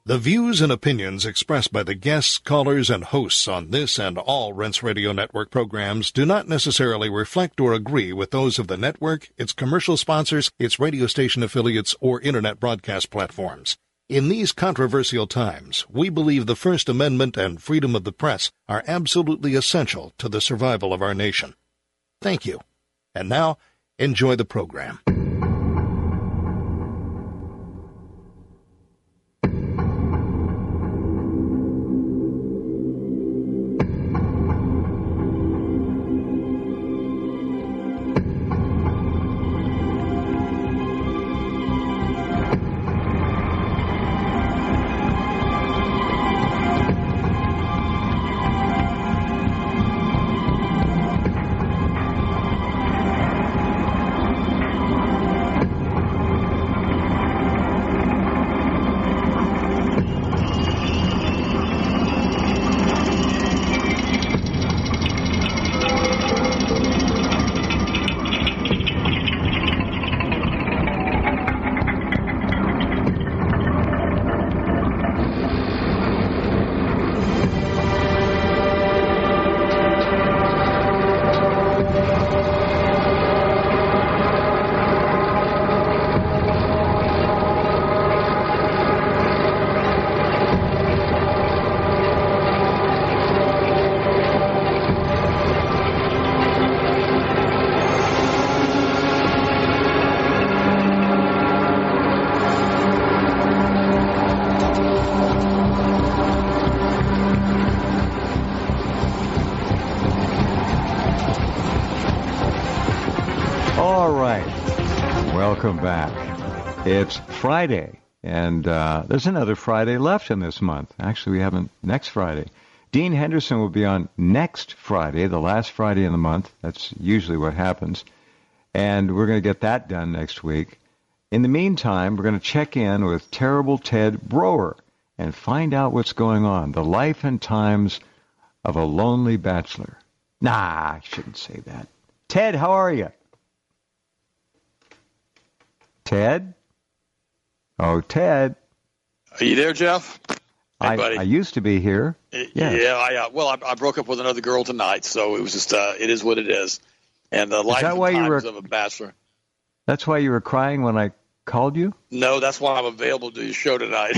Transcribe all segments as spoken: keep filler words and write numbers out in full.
The views and opinions expressed by the guests, callers, and hosts on this and all Rense Radio Network programs do not necessarily reflect or agree with those of the network, its commercial sponsors, its radio station affiliates, or Internet broadcast platforms. In these controversial times, we believe the First Amendment and freedom of the press are absolutely essential to the survival of our nation. Thank you. And now, enjoy the program. Welcome back. It's Friday, and uh, there's another Friday left in this month. Actually, we haven't next Friday. Dean Henderson will be on next Friday, the last Friday in the month. That's usually what happens. And we're going to get that done next week. In the meantime, we're going to check in with Terrible Ted Broer and find out what's going on, the life and times of a lonely bachelor. Nah, I shouldn't say that. Ted, how are you? Ted? Oh, Ted. Are you there, Jeff? Hey, I, buddy. I used to be here. Yes. Yeah, I, uh, well, I, I broke up with another girl tonight, so it was just, uh, it is what it is. And the life and times were, of a bachelor. That's why you were crying when I called you? No, that's why I'm available to do your show tonight.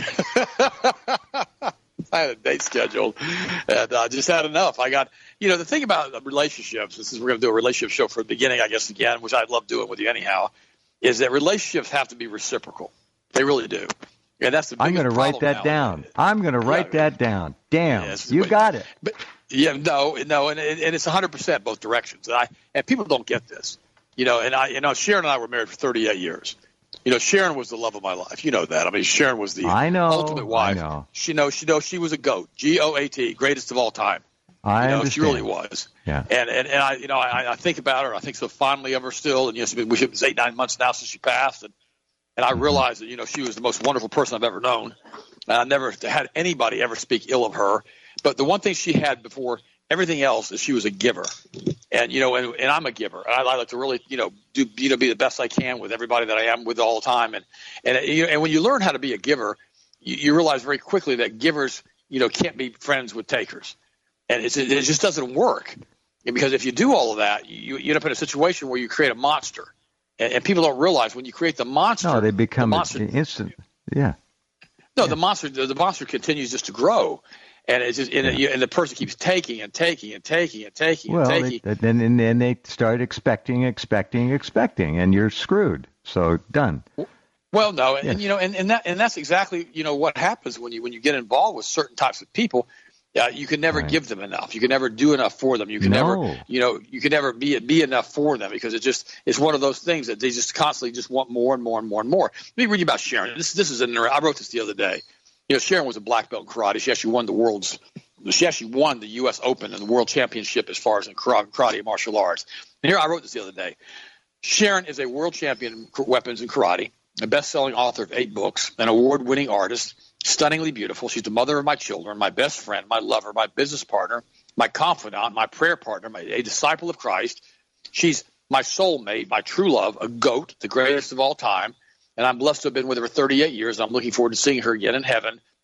I had a date scheduled, and I just had enough. I got, you know, the thing about relationships, this is we're going to do a relationship show from the beginning, I guess, again, which I love doing with you anyhow, is that relationships have to be reciprocal. They really do. And that's the biggest I'm going to write that now. down. I'm going to write yeah, that down. Damn, yes, you but, got it. But yeah, no, no, and, and it's one hundred percent both directions. And I and people don't get this, you know. And I, you know, Sharon and I were married for thirty-eight years. You know, Sharon was the love of my life. You know that. I mean, Sharon was the I know, ultimate wife. I know. She knows. She knows she was a goat. G O A T, greatest of all time. I you know, understand. She really was. Yeah. And and, and I, you know, I, I think about her. I think so fondly of her still. And yes, you know, it was eight nine months now since she passed. And and I realized that you know she was the most wonderful person I've ever known. And I never had anybody ever speak ill of her. But the one thing she had before everything else is she was a giver. And you know, and, and I'm a giver. And I, I like to really you know do you know be the best I can with everybody that I am with all the time. And and you know, and when you learn how to be a giver, you, you realize very quickly that givers you know can't be friends with takers. And it's, it just doesn't work. And because if you do all of that, you, you end up in a situation where you create a monster. And, and people don't realize when you create the monster. No, they become the monster, instant. Yeah. No, yeah. the monster the, the monster continues just to grow. And it's just, and, yeah. it, and the person keeps taking and taking and taking and taking well, and taking. Well, then and then they start expecting, expecting, expecting, and you're screwed. So done. Well, no, and, yes. and you know, and, and that and that's exactly you know what happens when you when you get involved with certain types of people. Uh, you can never right. give them enough. You can never do enough for them. You can no. never, you know, you can never be be enough for them because it just it's one of those things that they just constantly just want more and more and more and more. Let me read you about Sharon. This this is an I wrote this the other day. You know, Sharon was a black belt in karate. She actually won the world's. She actually won the U S Open and the World Championship as far as in karate and martial arts. And here I wrote this the other day. Sharon is a world champion in weapons and karate, a best-selling author of eight books, an award-winning artist. Stunningly beautiful. She's the mother of my children, my best friend, my lover, my business partner, my confidant, my prayer partner, my, a disciple of Christ. She's my soulmate, my true love, a goat, the greatest of all time. And I'm blessed to have been with her for thirty-eight years. And I'm looking forward to seeing her again in heaven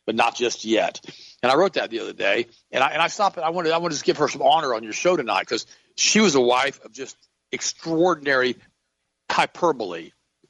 but not just yet. And I wrote that the other day, and I and I stopped. I wanted I wanted to just give her some honor on your show tonight because she was a wife of just extraordinary hyperbole.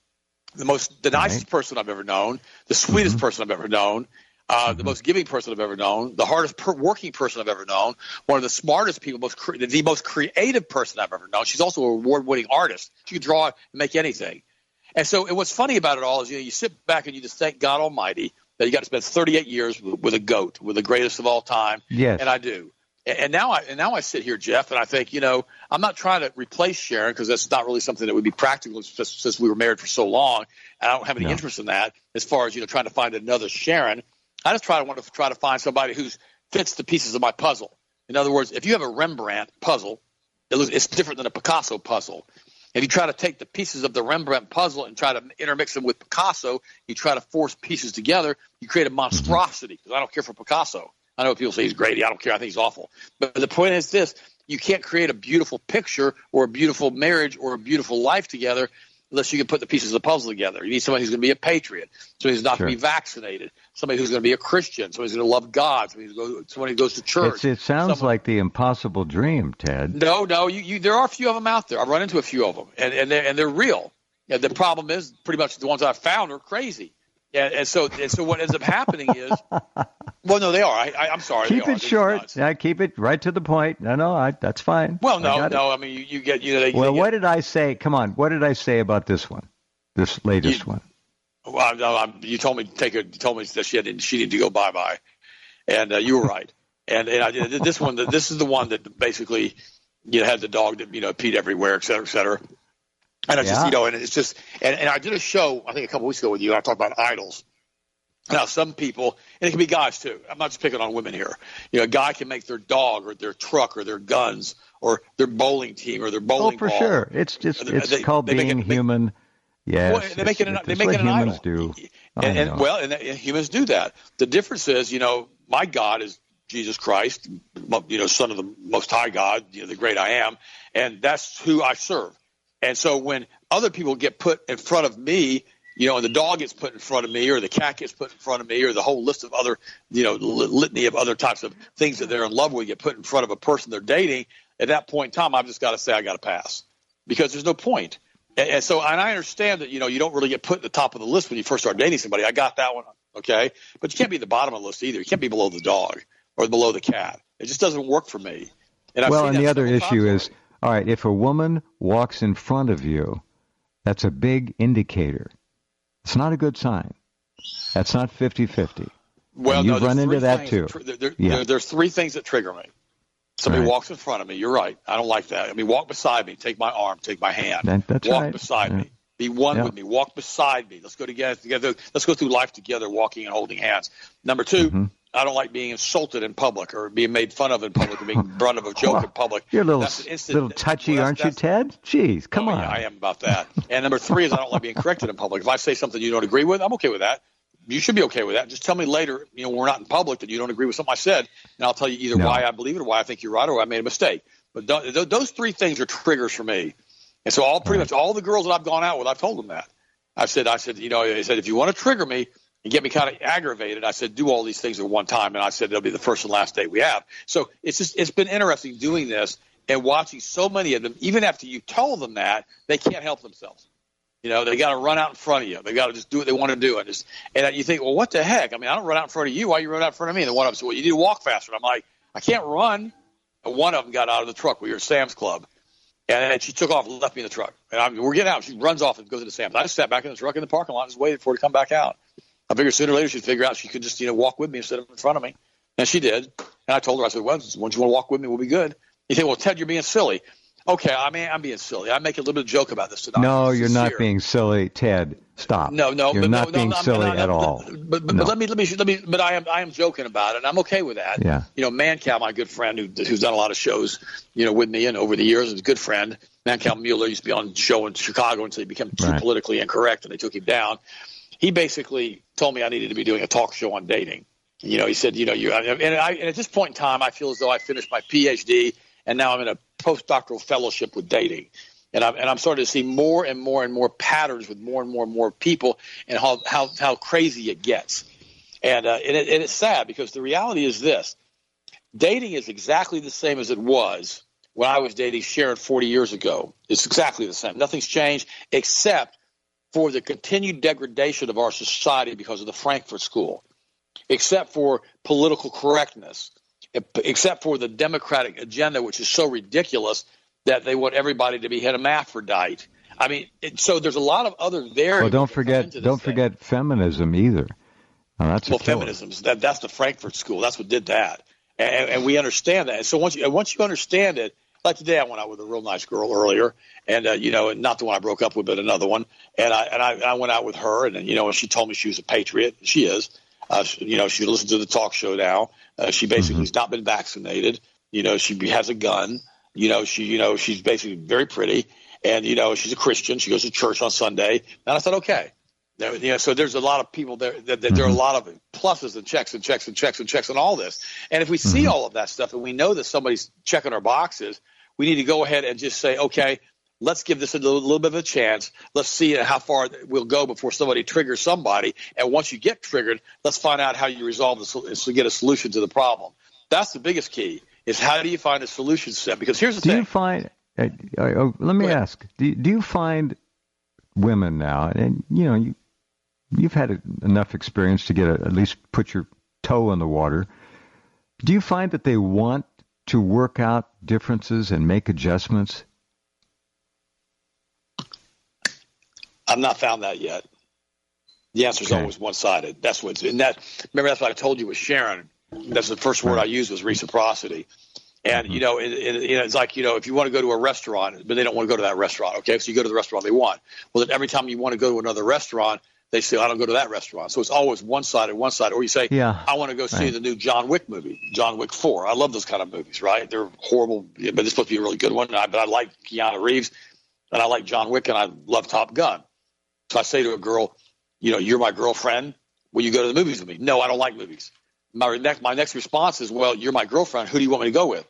The most, the nicest right. person I've ever known, the sweetest mm-hmm. person I've ever known, uh, mm-hmm. the most giving person I've ever known, the hardest per- working person I've ever known, one of the smartest people, most cre- the most creative person I've ever known. She's also an award-winning artist. She can draw and make anything. And so, and what's funny about it all is, you know, you sit back and you just thank God Almighty that you got to spend thirty-eight years with, with a goat, with the greatest of all time. Yes. And I do. And now I and now I sit here, Jeff, and I think, you know, I'm not trying to replace Sharon because that's not really something that would be practical just since we were married for so long. And I don't have any no. interest in that as far as, you know, trying to find another Sharon. I just try to want to try to find somebody who fits the pieces of my puzzle. In other words, if you have a Rembrandt puzzle, it looks, it's different than a Picasso puzzle. If you try to take the pieces of the Rembrandt puzzle and try to intermix them with Picasso, you try to force pieces together, you create a monstrosity. Because I don't care for Picasso. I know people say he's great. I don't care. I think he's awful. But the point is this. You can't create a beautiful picture or a beautiful marriage or a beautiful life together unless you can put the pieces of the puzzle together. You need somebody who's going to be a patriot, somebody who's not sure. going to be vaccinated, somebody who's going to be a Christian, somebody who's going to love God, somebody who goes, somebody who goes to church. It's, it sounds someone, like the impossible dream, Ted. No, no. You, you, there are a few of them out there. I've run into a few of them, and, and, they're, and they're real. And the problem is pretty much the ones I've found are crazy. And, and so, and so, what ends up happening is, well, no, they are. I, I, I'm sorry. Keep they it are. short. Yeah, keep it right to the point. No, no, I, that's fine. Well, no, I no. It. I mean, you, you get, you know. They, well, they what get, did I say? Come on, what did I say about this one, this latest you, one? Well, no, I'm, you told me to take her. You told me that she had, she needed to go bye bye, and uh, you were right. And and I did this one. This is the one that basically, you know, had the dog that you know peed everywhere, et cetera, et cetera. And I just, yeah. you know, and it's just, and, and I did a show I think a couple weeks ago with you. And I talked about idols. Now, some people, and it can be guys too. I'm not just picking on women here. You know, a guy can make their dog or their truck or their guns or their bowling team or their bowling Oh, for ball. sure. It's just it's they, called they being it, human. Yes, well, they make it. An, they make what it an humans idol. do. And, and well, and, and humans do that. The difference is, you know, my God is Jesus Christ, you know, Son of the Most High God, you know, the great I am, and that's who I serve. And so when other people get put in front of me, you know, and the dog gets put in front of me, or the cat gets put in front of me, or the whole list of other, you know, litany of other types of things that they're in love with get put in front of a person they're dating, at that point in time, I've just got to say I got to pass because there's no point. And, and so, and I understand that, you know, you don't really get put at the top of the list when you first start dating somebody. I got that one, okay? But you can't be at the bottom of the list either. You can't be below the dog or below the cat. It just doesn't work for me. And I've well, seen and that the other issue is, already. all right, if a woman walks in front of you, that's a big indicator. It's not a good sign. That's not fifty-fifty. Well, and you've no, run into that that too. Tr- there, there, yeah. there, there's three things that trigger me. Somebody right. walks in front of me. You're right. I don't like that. I mean, walk beside me. Take my arm. Take my hand. That, that's walk right. beside yeah. me. Be one yeah. with me. Walk beside me. Let's go together. Together. Let's go through life together, walking and holding hands. Number two, mm-hmm. I don't like being insulted in public or being made fun of in public or being brunt of a joke well, in public. You're a little, instant, little touchy, well, aren't you, Ted? Jeez, come oh, on. Yeah, I am about that. And number three is I don't like being corrected in public. If I say something you don't agree with, I'm okay with that. You should be okay with that. Just tell me later, you know, when we're not in public that you don't agree with something I said, and I'll tell you either no. why I believe it or why I think you're right or I made a mistake. But th- those three things are triggers for me. And so all pretty right. much all the girls that I've gone out with, I've told them that. I said, I said, you know, I said, if you want to trigger me and get me kind of aggravated, I said, do all these things at one time. And I said, it'll be the first and last date we have. So it's just, it's been interesting doing this and watching so many of them, even after you told them that, they can't help themselves. You know, they got to run out in front of you. They got to just do what they want to do. And just, and you think, well, what the heck? I mean, I don't run out in front of you. Why you run out in front of me? And then one of them said, well, you need to walk faster. And I'm like, I can't run. And one of them got out of the truck. We were at Sam's Club. And she took off and left me in the truck. And I'm, we're getting out. She runs off and goes into Sam's. I just sat back in the truck in the parking lot and just waited for her to come back out. I figured sooner or later she'd figure out she could just, you know, walk with me instead of in front of me. And she did. And I told her, I said, well, once you want to walk with me, we'll be good. You think, well, Ted, you're being silly. Okay, I mean, I'm being silly. I make a little bit of joke about this tonight. No, you're sincere. not being silly, Ted. Stop. No, no, you're but not no, being no, silly no, no, at no, all. But, but, no. but let me, let me, let me. But I am, I am joking about it, and I'm okay with that. Yeah. You know, Mancow, my good friend, who, who's done a lot of shows, you know, with me and over the years, is a good friend. Mancow Mueller used to be on the show in Chicago until he became too right. politically incorrect, and they took him down. He basically told me I needed to be doing a talk show on dating. You know, he said, you know, you and, I, and at this point in time, I feel as though I finished my P H D, and now I'm in a postdoctoral fellowship with dating. And I'm, and I'm starting to see more and more and more patterns with more and more and more people and how, how, how crazy it gets. And, uh, and, it, and it's sad because the reality is this. Dating is exactly the same as it was when I was dating Sharon forty years ago. It's exactly the same. Nothing's changed except for the continued degradation of our society because of the Frankfurt School, except for political correctness, except for the Democratic agenda, which is so ridiculous that they want everybody to be hermaphrodite. I mean, it, so there's a lot of other variables. Well, don't forget, don't thing. forget feminism either. Oh, that's well, a feminism. That, that's the Frankfurt School. That's what did that, and, and we understand that. And so once you once you understand it, like today, I went out with a real nice girl earlier, and uh, you know, not the one I broke up with, but another one. And I and I, I went out with her, and you know, she told me she was a patriot. She is. Uh, she, you know, she listens to the talk show now. Uh, she basically mm-hmm. has not been vaccinated. You know, she has a gun. You know, she you know she's basically very pretty, and you know, she's a Christian. She goes to church on Sunday. And I said, okay. There, you know, so there's a lot of people there. That, that mm-hmm. There are a lot of pluses and checks and checks and checks and checks and all this. And if we mm-hmm. see all of that stuff, and we know that somebody's checking our boxes, we need to go ahead and just say, okay, let's give this a little, little bit of a chance. Let's see how far we'll go before somebody triggers somebody. And once you get triggered, let's find out how you resolve this to get a solution to the problem. That's the biggest key, is how do you find a solution set? Because here's the do thing. Do you find uh, – uh, let me ask, do, do you find women now – and, you know, you, you've had enough experience to get a, at least put your toe in the water. Do you find that they want to work out differences and make adjustments? I've not found that yet. The answer is okay. Always one-sided. That's what's and that. Remember, that's what I told you with Sharon. That's the first word I used was reciprocity. And mm-hmm. you know, it, it, you know, it's like you know, if you want to go to a restaurant, but they don't want to go to that restaurant, okay? So you go to the restaurant they want. Well, then every time you want to go to another restaurant, they say, I don't go to that restaurant. So it's always one-sided, one-sided. Or you say, yeah. I want to go see right. the new John Wick movie, John Wick four. I love those kind of movies, right? They're horrible, but it's supposed to be a really good one. But I like Keanu Reeves, and I like John Wick, and I love Top Gun. So I say to a girl, you know, you're my girlfriend. Will you go to the movies with me? No, I don't like movies. My next, my next response is, well, you're my girlfriend. Who do you want me to go with?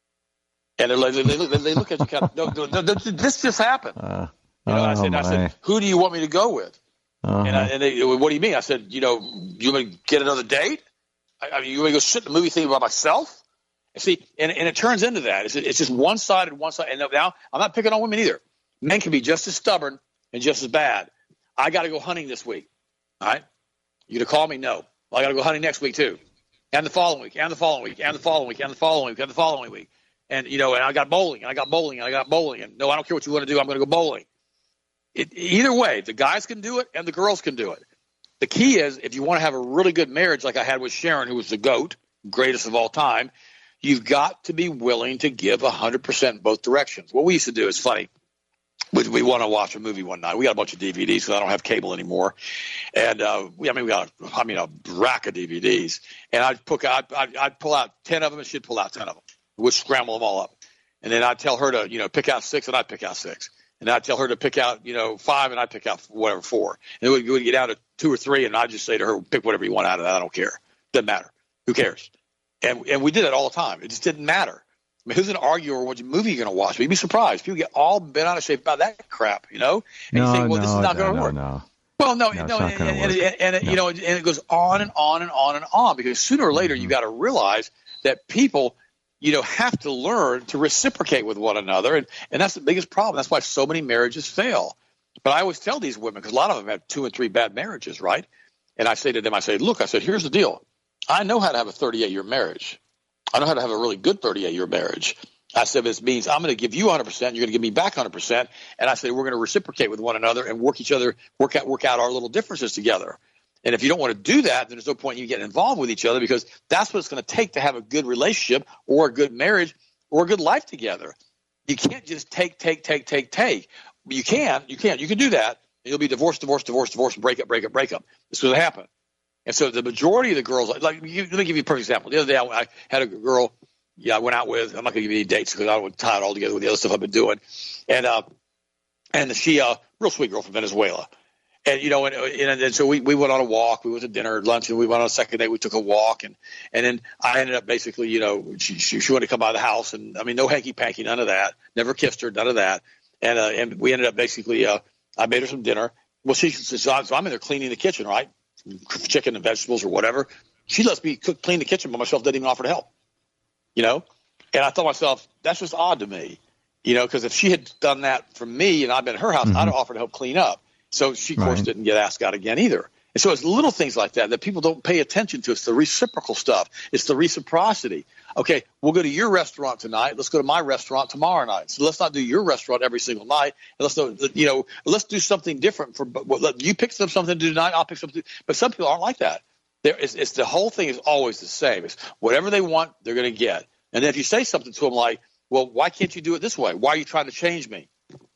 And they, they, they, they look at you kind of, no, no, no, this just happened. Uh, you know, oh, I said, I said, who do you want me to go with? Uh-huh. And, I, and they, what do you mean? I said, you know, you want to get another date? I, I mean, you want to go sit in the movie theater by myself? And see, and, and it turns into that. It's, it's just one-sided, one-sided. And now I'm not picking on women either. Men can be just as stubborn and just as bad. I got to go hunting this week. All right? You going to call me? No. Well, I got to go hunting next week too. And the following week, and the following week, and the following week, and the following week, and the following week. And, you know, and I got bowling, and I got bowling, and I got bowling. And no, I don't care what you want to do. I'm going to go bowling. It, either way, the guys can do it and the girls can do it. The key is if you want to have a really good marriage like I had with Sharon, who was the GOAT, greatest of all time, you've got to be willing to give one hundred percent both directions. What we used to do is funny. We, we want to watch a movie one night. We got a bunch of D V Ds because I don't have cable anymore. And, uh, we, I mean, we got, a, I mean, a rack of D V Ds. And I'd, pull out, I'd, I'd pull out ten of them and she'd pull out ten of them. We'd scramble them all up. And then I'd tell her to, you know, pick out six and I'd pick out six. And I'd tell her to pick out, you know, five, and I'd pick out whatever, four. And then we'd get down to two or three, and I'd just say to her, pick whatever you want out of that. I don't care. Doesn't matter. Who cares? And and we did that all the time. It just didn't matter. I mean, who's going to argue over what movie you're going to watch? But you'd be surprised. People get all bent out of shape about that crap, you know? And no, you think, well, no, this is not no, going to no, work. No. Well, no, no, no, and, and, and, and, and no. you know, and it goes on and on and on and on because sooner or later mm-hmm. you got to realize that people – you know, have to learn to reciprocate with one another. And, and that's the biggest problem. That's why so many marriages fail. But I always tell these women, because a lot of them have two and three bad marriages, right? And I say to them, I say, look, I said, here's the deal. I know how to have a thirty-eight-year marriage. I know how to have a really good thirty-eight-year marriage. I said, this means I'm going to give you one hundred percent. You're going to give me back one hundred percent. And I said, we're going to reciprocate with one another and work each other, work out, work out our little differences together. And if you don't want to do that, then there's no point in you getting involved with each other because that's what it's going to take to have a good relationship or a good marriage or a good life together. You can't just take, take, take, take, take. You can, you can, you can do that. And you'll be divorced, divorced, divorced, divorced, break up, break up, break up. This is going to happen. And so the majority of the girls, like, you, let me give you a perfect example. The other day I, I had a girl, yeah, I went out with. I'm not going to give you any dates because I don't want to tie it all together with the other stuff I've been doing. And uh, and she, uh, real sweet girl from Venezuela. And, you know, and, and, and so we, we went on a walk. We went to dinner, lunch, and we went on a second day. We took a walk. And, and then I ended up basically, you know, she, she, she wanted to come by the house. And, I mean, no hanky-panky, none of that. Never kissed her, none of that. And uh, and we ended up basically, uh, I made her some dinner. Well, she so I'm in there cleaning the kitchen, right? chicken and vegetables or whatever. She lets me cook, clean the kitchen by myself, doesn't even offer to help, you know? And I thought to myself, that's just odd to me, you know, because if she had done that for me and I'd been at her house, mm-hmm. I'd have offered to help clean up. So she, of course, right. didn't get asked out again either. And so it's little things like that that people don't pay attention to. It's the reciprocal stuff. It's the reciprocity. Okay, we'll go to your restaurant tonight. Let's go to my restaurant tomorrow night. So let's not do your restaurant every single night. And let's do, you know, let's do something different. For let you pick something to do tonight. I'll pick something. But some people aren't like that. There is, it's the whole thing is always the same. It's whatever they want, they're going to get. And then if you say something to them like, "Well, why can't you do it this way? Why are you trying to change me?"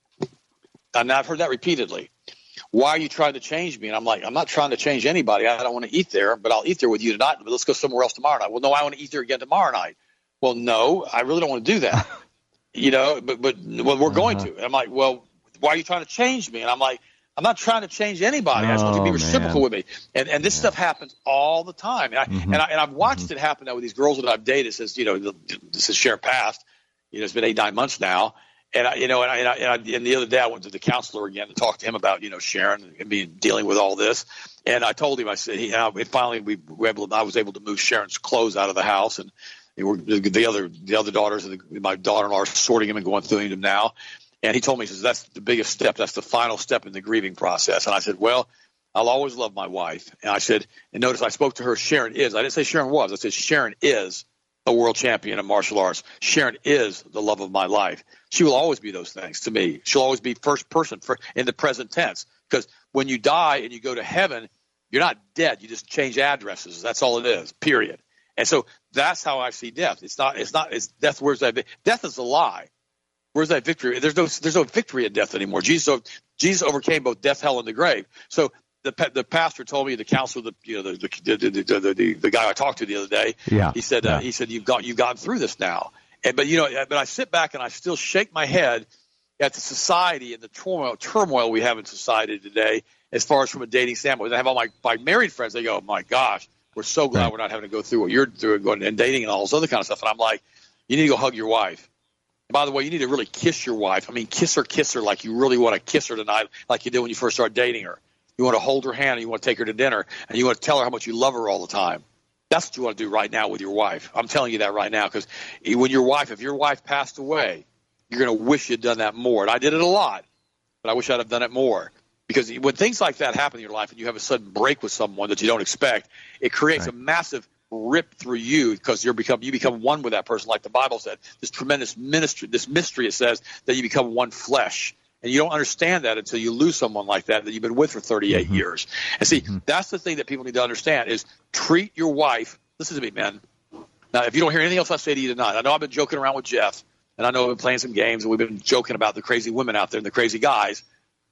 And I've heard that repeatedly. Why are you trying to change me? And I'm like, I'm not trying to change anybody. I don't want to eat there, but I'll eat there with you tonight. But let's go somewhere else tomorrow night. Well, no, I want to eat there again tomorrow night. Well, no, I really don't want to do that. You know, but but well, we're going uh-huh. to. And I'm like, well, why are you trying to change me? And I'm like, I'm not trying to change anybody. I just want you to be reciprocal man. with me. And and this yeah. stuff happens all the time. And, I, mm-hmm. and, I, and I've watched mm-hmm. it happen now with these girls that I've dated since, you know, this is Sharon past. You know, it's been eight, nine months now. And I, you know, and I, and, I, and, I, and the other day I went to the counselor again to talk to him about, you know, Sharon and being dealing with all this. And I told him, I said, he, and finally we were able to, I was able to move Sharon's clothes out of the house, and they were, the other the other daughters, and the, my daughter-in-law are sorting him and going through him now. And he told me, he says, that's the biggest step. That's the final step in the grieving process. And I said, well, I'll always love my wife. And I said, and notice I spoke to her. Sharon is. I didn't say Sharon was. I said Sharon is a world champion of martial arts. Sharon is the love of my life. She will always be those things to me. She'll always be first person for, in the present tense. Because when you die and you go to heaven, you're not dead. You just change addresses. That's all it is, period. And so that's how I see death. It's not, it's not, it's death. Where's that? Death is a lie. Where's that victory? There's no, there's no victory in death anymore. Jesus, Jesus overcame both death, hell, and the grave. So the the pastor told me, the counselor, the you know the the the, the, the, the guy I talked to the other day, yeah, he said yeah. uh, he said you've got you've gotten through this now. And but you know, but I sit back and I still shake my head at the society and the turmoil turmoil we have in society today, as far as from a dating standpoint. I have all my, my married friends. They go, oh my gosh, we're so glad right. we're not having to go through what you're doing, going and dating and all this other kind of stuff. And I'm like, you need to go hug your wife. And by the way, you need to really kiss your wife. I mean, kiss her, kiss her like you really want to kiss her tonight, like you did when you first started dating her. You want to hold her hand and you want to take her to dinner and you want to tell her how much you love her all the time. That's what you want to do right now with your wife. I'm telling you that right now, because when your wife, if your wife passed away, you're going to wish you'd done that more. And I did it a lot, but I wish I'd have done it more. Because when things like that happen in your life and you have a sudden break with someone that you don't expect, it creates right. a massive rip through you, because you become you become one with that person, like the Bible said. This tremendous ministry, this mystery, it says that you become one flesh. And you don't understand that until you lose someone like that that you've been with for thirty-eight mm-hmm. years. And see, mm-hmm. that's the thing that people need to understand is treat your wife. Listen to me, men. Now, if you don't hear anything else I say to you tonight, I know I've been joking around with Jeff, and I know I've been playing some games, and we've been joking about the crazy women out there and the crazy guys.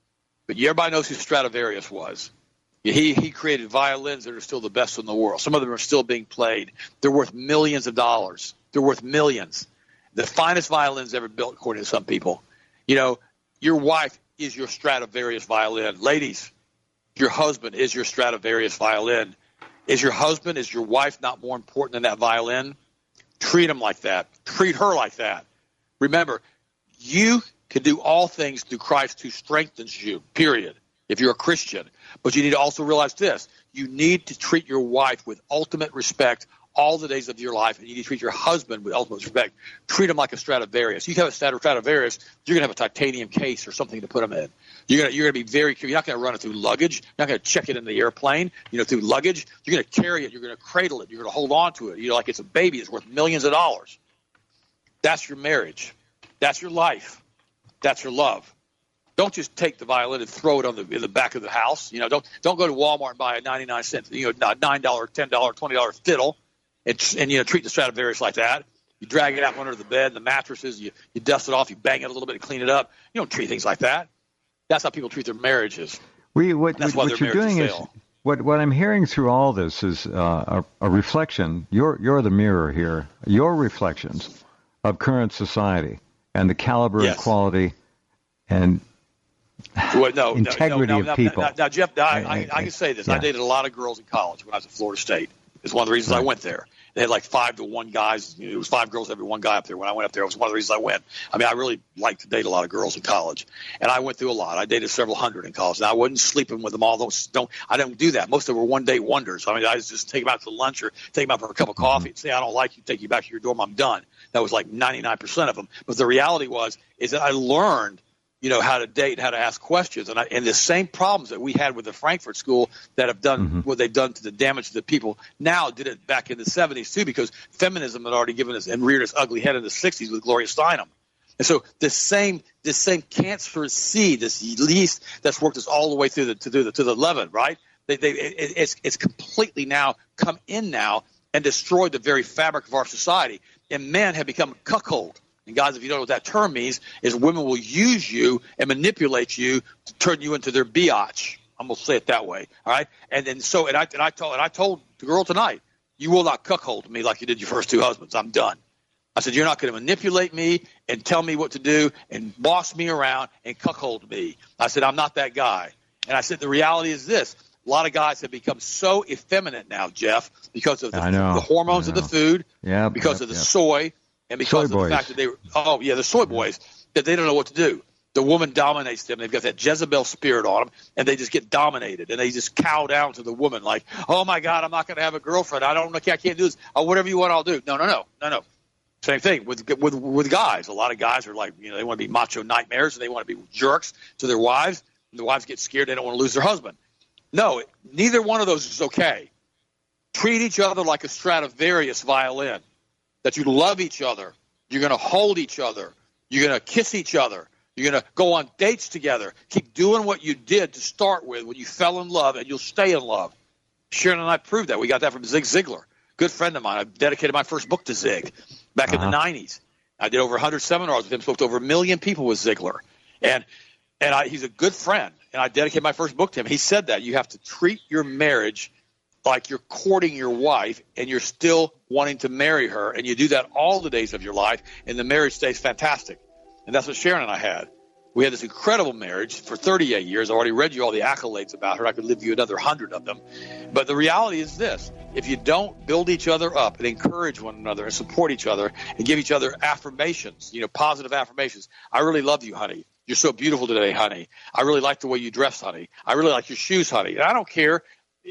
But everybody knows who Stradivarius was. He he created violins that are still the best in the world. Some of them are still being played. They're worth millions of dollars. They're worth millions. The finest violins ever built, according to some people. You know, your wife is your Stradivarius violin. Ladies, your husband is your Stradivarius violin. Is your husband, is your wife not more important than that violin? Treat him like that. Treat her like that. Remember, you can do all things through Christ who strengthens you, period, if you're a Christian. But you need to also realize this. You need to treat your wife with ultimate respect all the days of your life, and you need to treat your husband with ultimate respect. Treat him like a Stradivarius. You have a Stradivarius, you're going to have a titanium case or something to put him in. You're going to, you're going to be very careful. You're not going to run it through luggage. You're not going to check it in the airplane, you know, through luggage. You're going to carry it. You're going to cradle it. You're going to hold on to it. You know, like it's a baby. It's worth millions of dollars. That's your marriage. That's your life. That's your love. Don't just take the violin and throw it on the in the back of the house. You know, don't don't go to Walmart and buy a ninety-nine cent, you know, nine dollar, ten dollar, twenty dollar fiddle. And, and, you know, treat the Stradivarius like that. You drag it out from under the bed, the mattresses, you, you dust it off, you bang it a little bit and clean it up. You don't treat things like that. That's how people treat their marriages. We, what what, what you're doing is, what, what I'm hearing through all this is uh, a, a reflection. You're, you're the mirror here. Your reflections of current society and the caliber yes. and quality and well, no, integrity no, no, no, of people. Now, now Jeff, now, I, I, I can say this. Yeah. I dated a lot of girls in college when I was at Florida State. It's one of the reasons right. I went there. They had like five to one guys. You know, it was five girls every one guy up there. When I went up there, it was one of the reasons I went. I mean, I really liked to date a lot of girls in college, and I went through a lot. I dated several hundred in college, and I wasn't sleeping with them all. Those don't I don't do that. Most of them were one date wonders. I mean, I just take them out to lunch or take them out for a cup of coffee and say, I don't like you, take you back to your dorm. I'm done. That was like ninety-nine percent of them. But the reality was is that I learned, you know, how to date, how to ask questions. And, I, and the same problems that we had with the Frankfurt School that have done mm-hmm. what they've done to the damage to the people now did it back in the seventies too, because feminism had already given us and reared its ugly head in the sixties with Gloria Steinem. And so this same this same cancerous seed, this yeast that's worked us all the way through the to the to the leaven, right? They, they, it, it's it's completely now come in now and destroyed the very fabric of our society. And men have become cuckold. And guys, if you don't know what that term means, is women will use you and manipulate you to turn you into their biatch. I'm gonna say it that way, all right? And then so, and I and I told and I told the girl tonight, you will not cuckold me like you did your first two husbands. I'm done. I said, you're not going to manipulate me and tell me what to do and boss me around and cuckold me. I said, I'm not that guy. And I said, the reality is this: a lot of guys have become so effeminate now, Jeff, because of the, the hormones of the food, yeah, because yep, of the yep. soy. And because soy of boys. the fact that they were, oh, yeah, the soy boys, that they don't know what to do. The woman dominates them. They've got that Jezebel spirit on them, and they just get dominated. And they just cow down to the woman like, oh, my God, I'm not going to have a girlfriend. I don't I can't do this. Oh, whatever you want, I'll do. No, no, no, no, no. Same thing with with with guys. A lot of guys are like, you know, they want to be macho nightmares, and they want to be jerks to their wives. And the wives get scared. They don't want to lose their husband. No, neither one of those is okay. Treat each other like a Stradivarius violin. That you love each other, you're going to hold each other, you're going to kiss each other, you're going to go on dates together. Keep doing what you did to start with when you fell in love, and you'll stay in love. Sharon and I proved that. We got that from Zig Ziglar, good friend of mine. I dedicated my first book to Zig back uh-huh. in the nineties. I did over one hundred seminars with him, spoke to over a million people with Ziglar. And and I, he's a good friend, and I dedicated my first book to him. He said that you have to treat your marriage like you're courting your wife and you're still wanting to marry her, and you do that all the days of your life, and the marriage stays fantastic. And that's what Sharon and I had. We had this incredible marriage for thirty-eight years. I already read you all the accolades about her. I could give you another hundred of them. But the reality is this: if you don't build each other up and encourage one another and support each other and give each other affirmations, you know, positive affirmations. I really love you, honey. You're so beautiful today, honey. I really like the way you dress, honey. I really like your shoes, honey. And I don't care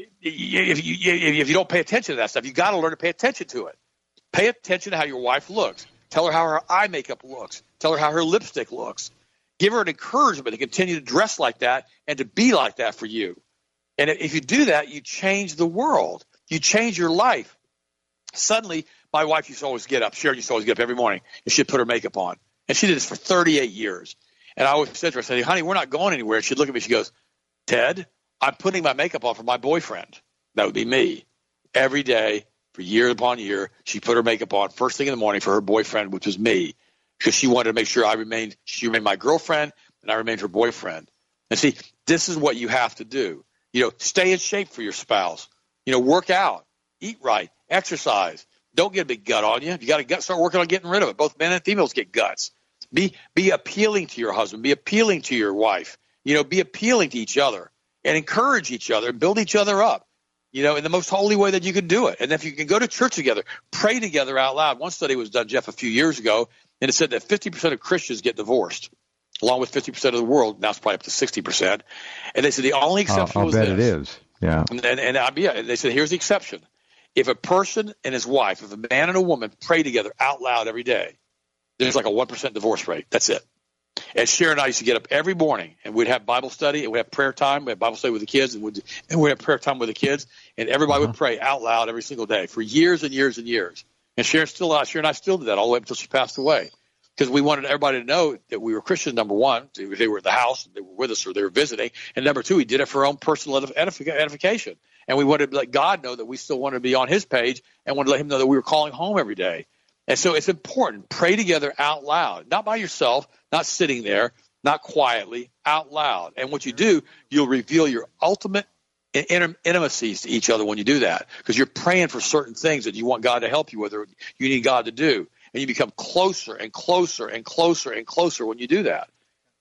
if you, if you don't pay attention to that stuff. You got to learn to pay attention to it. Pay attention to how your wife looks. Tell her how her eye makeup looks. Tell her how her lipstick looks. Give her an encouragement to continue to dress like that and to be like that for you. And if you do that, you change the world. You change your life. Suddenly, my wife used to always get up. Sharon used to always get up every morning, and she'd put her makeup on. And she did this for thirty-eight years. And I always said to her, I said, honey, we're not going anywhere. And she'd look at me. She goes, Ted, I'm putting my makeup on for my boyfriend. That would be me. Every day for year upon year, she put her makeup on first thing in the morning for her boyfriend, which was me, because she wanted to make sure I remained, she remained my girlfriend and I remained her boyfriend. And see, this is what you have to do. You know, stay in shape for your spouse. You know, work out, eat right, exercise. Don't get a big gut on you. If you got a gut, start working on getting rid of it. Both men and females get guts. Be be appealing to your husband. Be appealing to your wife. You know, be appealing to each other and encourage each other and build each other up, you know, in the most holy way that you can do it. And if you can go to church together, pray together out loud. One study was done, Jeff, a few years ago, and it said that fifty percent of Christians get divorced, along with fifty percent of the world. Now it's probably up to sixty percent. And they said the only exception I'll, I'll was bet this. it is. Yeah. And, and, and, I, yeah, and they said, here's the exception. If a person and his wife, if a man and a woman pray together out loud every day, there's like a one percent divorce rate. That's it. And Sharon and I used to get up every morning, and we'd have Bible study, and we'd have prayer time. We'd have Bible study with the kids, and we'd, and we'd have prayer time with the kids, and everybody uh-huh. would pray out loud every single day for years and years and years. And Sharon still, uh, Sharon and I still did that all the way up until she passed away, because we wanted everybody to know that we were Christians, number one. They were at the house, they were with us, or they were visiting. And number two, we did it for our own personal edification. And we wanted to let God know that we still wanted to be on his page and wanted to let him know that we were calling home every day. And so it's important. Pray together out loud, not by yourself, not sitting there, not quietly, out loud. And what you do, you'll reveal your ultimate intimacies to each other when you do that, because you're praying for certain things that you want God to help you with, or you need God to do. And you become closer and closer and closer and closer when you do that.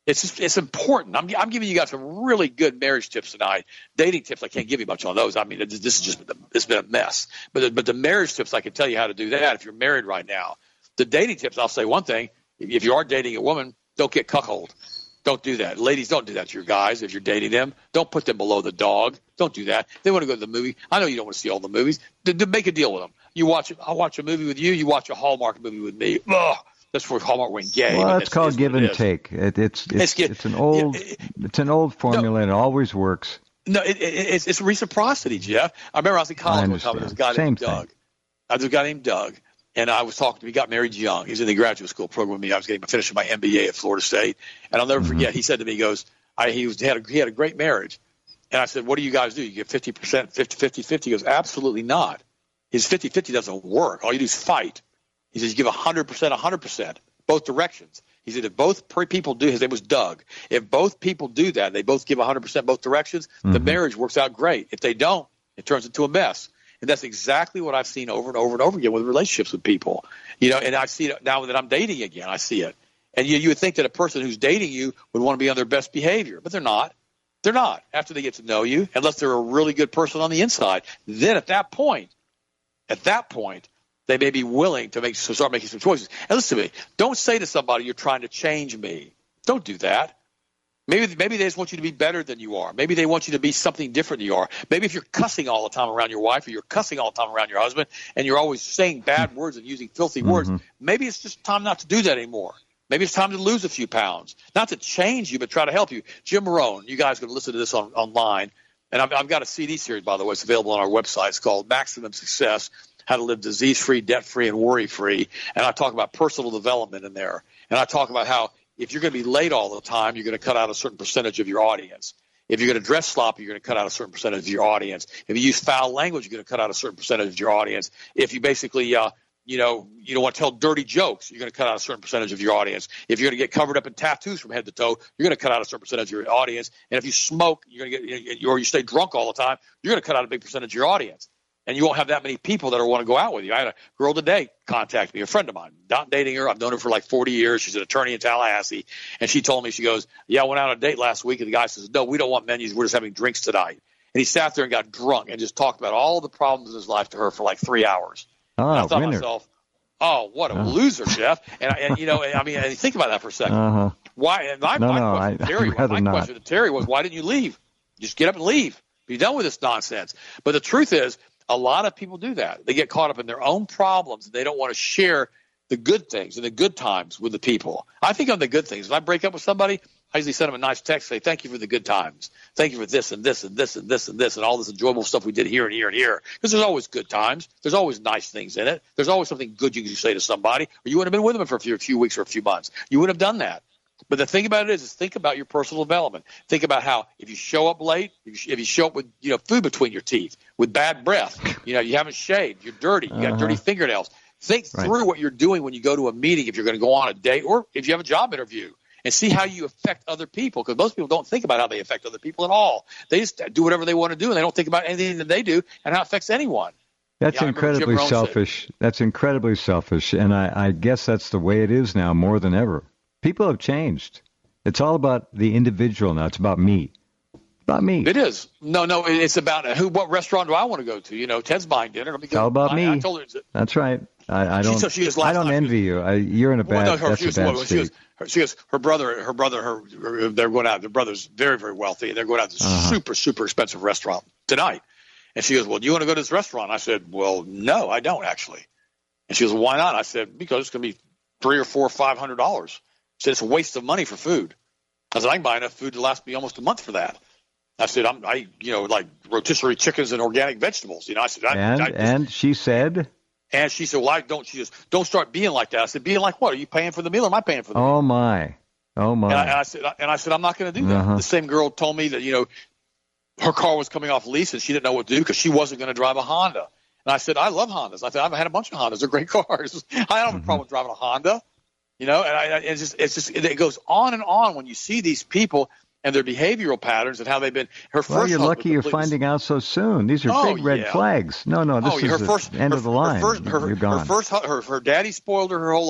It's just, it's important. I'm, I'm giving you guys some really good marriage tips tonight. Dating tips, I can't give you much on those. I mean, this is just it's been a mess. But the, but the marriage tips, I can tell you how to do that if you're married right now. The dating tips, I'll say one thing. If you are dating a woman, don't get cuckold. Don't do that. Ladies, don't do that to your guys if you're dating them. Don't put them below the dog. Don't do that. They want to go to the movie. I know you don't want to see all the movies. D- d- make a deal with them. You watch – I'll watch a movie with you. You watch a Hallmark movie with me. Ugh. That's where Hallmark went gay. Well, it's called it's give and it take. It, it's it's it's, it's an old it, it's an old formula, no, and it always works. No, it, it, it's, it's reciprocity, Jeff. I remember I was in college one time. There was a guy Same named thing. Doug. There was a guy named Doug, and I was talking to him. He got married young. He was in the graduate school program with me. I was getting finishing my M B A at Florida State, and I'll never Mm-hmm. forget. He said to me, he goes, I, he was he had a, he had a great marriage, and I said, what do you guys do? You get fifty percent, fifty, fifty, fifty? He goes, absolutely not. His fifty fifty doesn't work. All you do is fight. He says, you give one hundred percent, one hundred percent. Both directions. He said if both people do, his name was Doug, if both people do that, they both give one hundred percent both directions, mm-hmm. the marriage works out great. If they don't, it turns into a mess. And that's exactly what I've seen over and over and over again with relationships with people. You know, and I see it now that I'm dating again. I see it. And you, you would think that a person who's dating you would want to be on their best behavior, but they're not. They're not after they get to know you, unless they're a really good person on the inside. Then at that point, at that point, they may be willing to make, so start making some choices. And listen to me. Don't say to somebody, you're trying to change me. Don't do that. Maybe maybe they just want you to be better than you are. Maybe they want you to be something different than you are. Maybe if you're cussing all the time around your wife or you're cussing all the time around your husband and you're always saying bad words and using filthy mm-hmm. words, maybe it's just time not to do that anymore. Maybe it's time to lose a few pounds. Not to change you, but try to help you. Jim Rohn, you guys can listen to this on, online. And I've, I've got a C D series, by the way. It's available on our website. It's called Maximum Success. How to live disease-free, debt-free, and worry-free. And I talk about personal development in there. And I talk about how if you're going to be late all the time, you're going to cut out a certain percentage of your audience. If you're going to dress sloppy, you're going to cut out a certain percentage of your audience. If you use foul language, you're going to cut out a certain percentage of your audience. If you basically, uh, you know, you don't want to tell dirty jokes, you're going to cut out a certain percentage of your audience. If you're going to get covered up in tattoos from head to toe, you're going to cut out a certain percentage of your audience. And if you smoke, you're going to get, or you stay drunk all the time, you're going to cut out a big percentage of your audience. And you won't have that many people that will want to go out with you. I had a girl today contact me, a friend of mine. Not dating her. I've known her for like forty years. She's an attorney in Tallahassee. And she told me, she goes, yeah, I went out on a date last week. And the guy says, no, we don't want menus. We're just having drinks tonight. And he sat there and got drunk and just talked about all the problems in his life to her for like three hours. Oh, and I thought to winner. myself, oh, what a oh. loser, Jeff. And, and, you know, I mean, and think about that for a second. Uh-huh. Why? And my, no, my no, question, I, to Terry, I'd my not. question to Terry was, why didn't you leave? Just get up and leave. Be done with this nonsense. But the truth is, a lot of people do that. They get caught up in their own problems, and they don't want to share the good things and the good times with the people. I think on the good things. If I break up with somebody, I usually send them a nice text, say, thank you for the good times. Thank you for this and this and this and this and this and all this enjoyable stuff we did here and here and here. Because there's always good times. There's always nice things in it. There's always something good you can say to somebody, or you wouldn't have been with them for a few, a few weeks or a few months. You would have done that. But the thing about it is, is think about your personal development. Think about how if you show up late, if you, if you show up with you know food between your teeth, with bad breath, you know you haven't shaved, you're dirty, you got uh-huh. dirty fingernails. Think right. through what you're doing when you go to a meeting, if you're going to go on a date, or if you have a job interview, and see how you affect other people. Because most people don't think about how they affect other people at all. They just do whatever they want to do, and they don't think about anything that they do and how it affects anyone. That's yeah, incredibly selfish. That's incredibly selfish, and I, I guess that's the way it is now more than ever. People have changed. It's all about the individual now. It's about me. About me. It is. No, no, it's about who. What restaurant do I want to go to? You know, Ted's buying dinner. Let me go. It's all about I, me. I told her. That's right. I, I don't. She, she was I don't envy you. I, you're in a bad. Well, no, her, that's she was, a bad well, state. she was, her, she was, her brother, her brother, her, her. They're going out. Their brother's very, very wealthy, and they're going out to this uh-huh. super, super expensive restaurant tonight. And she goes, "Well, do you want to go to this restaurant?" I said, "Well, no, I don't actually." And she goes, "Why not?" I said, "Because it's going to be three or four, or five hundred dollars." She said, "It's a waste of money for food." I said, "I can buy enough food to last me almost a month for that." I said, "I'm, I, you know, like rotisserie chickens and organic vegetables." You know, I said, I, and I just, and she said, and she said, "Well, I don't." She just don't start being like that. I said, "Being like what? Are you paying for the meal, or am I paying for the meal?" Oh my, oh my. And I, and I said, and I said, "I'm not going to do that." Uh-huh. The same girl told me that you know, her car was coming off lease and she didn't know what to do because she wasn't going to drive a Honda. And I said, "I love Hondas." I said, "I've had a bunch of Hondas. They're great cars. I don't have a problem with driving a Honda." You know, and I, it's just, it's just, it goes on and on when you see these people and their behavioral patterns and how they've been. Her first. Well, you're lucky you're completely... finding out so soon. These are oh, big red yeah. flags. No, no, this oh, is her the first, end her, of the line. Her first, her, you're gone. Her first, her, her daddy spoiled her her whole life.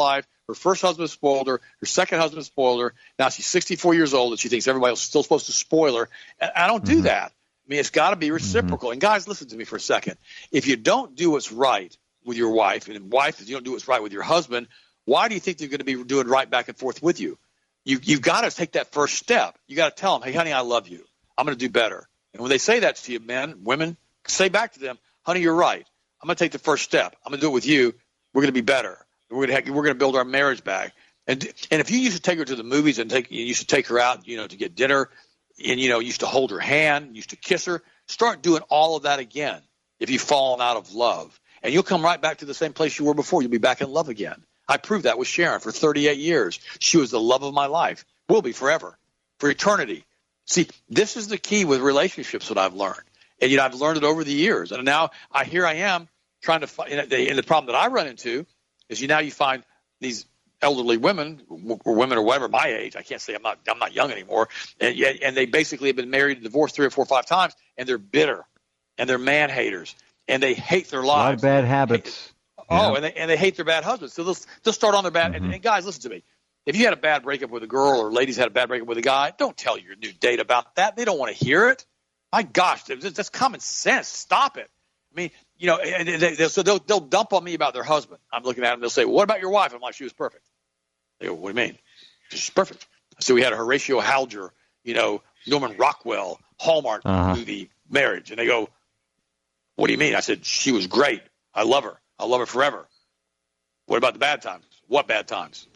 Her first husband spoiled her. Her second husband spoiled her. Now she's sixty-four years old, and she thinks everybody else is still supposed to spoil her. And I don't do mm-hmm. that. I mean, it's got to be reciprocal. Mm-hmm. And guys, listen to me for a second. If you don't do what's right with your wife, and wife, if you don't do what's right with your husband, why do you think they're going to be doing right back and forth with you? You you've got to take that first step. You got to tell them, hey, honey, I love you. I'm going to do better. And when they say that to you, men, women, say back to them, honey, you're right. I'm going to take the first step. I'm going to do it with you. We're going to be better. We're going to we're going to build our marriage back. And and if you used to take her to the movies and take you used to take her out, you know, to get dinner, and you know, used to hold her hand, used to kiss her, start doing all of that again. If you've fallen out of love, and you'll come right back to the same place you were before. You'll be back in love again. I proved that with Sharon for thirty-eight years. She was the love of my life. Will be forever, for eternity. See, this is the key with relationships that I've learned, and you know, I've learned it over the years. And now I here I am trying to find. And the, and the problem that I run into is you now you find these elderly women or women or whatever my age. I can't say I'm not I'm not young anymore, and yet, and they basically have been married and divorced three or four or five times, and they're bitter, and they're man haters, and they hate their lives. A lot of bad habits. Oh, yeah. and they and they hate their bad husbands. So they'll they'll start on their bad. Mm-hmm. And, and guys, listen to me. If you had a bad breakup with a girl, or ladies had a bad breakup with a guy, don't tell your new date about that. They don't want to hear it. My gosh, that's common sense. Stop it. I mean, you know, and they, they, so they'll they'll dump on me about their husband. I'm looking at them. They'll say, well, "What about your wife?" I'm like, "She was perfect." They go, "What do you mean?" "She's perfect." So we had a Horatio Alger, you know, Norman Rockwell, Hallmark uh-huh. movie marriage, and they go, "What do you mean?" I said, "She was great. I love her. I love her forever." "What about the bad times?" "What bad times?"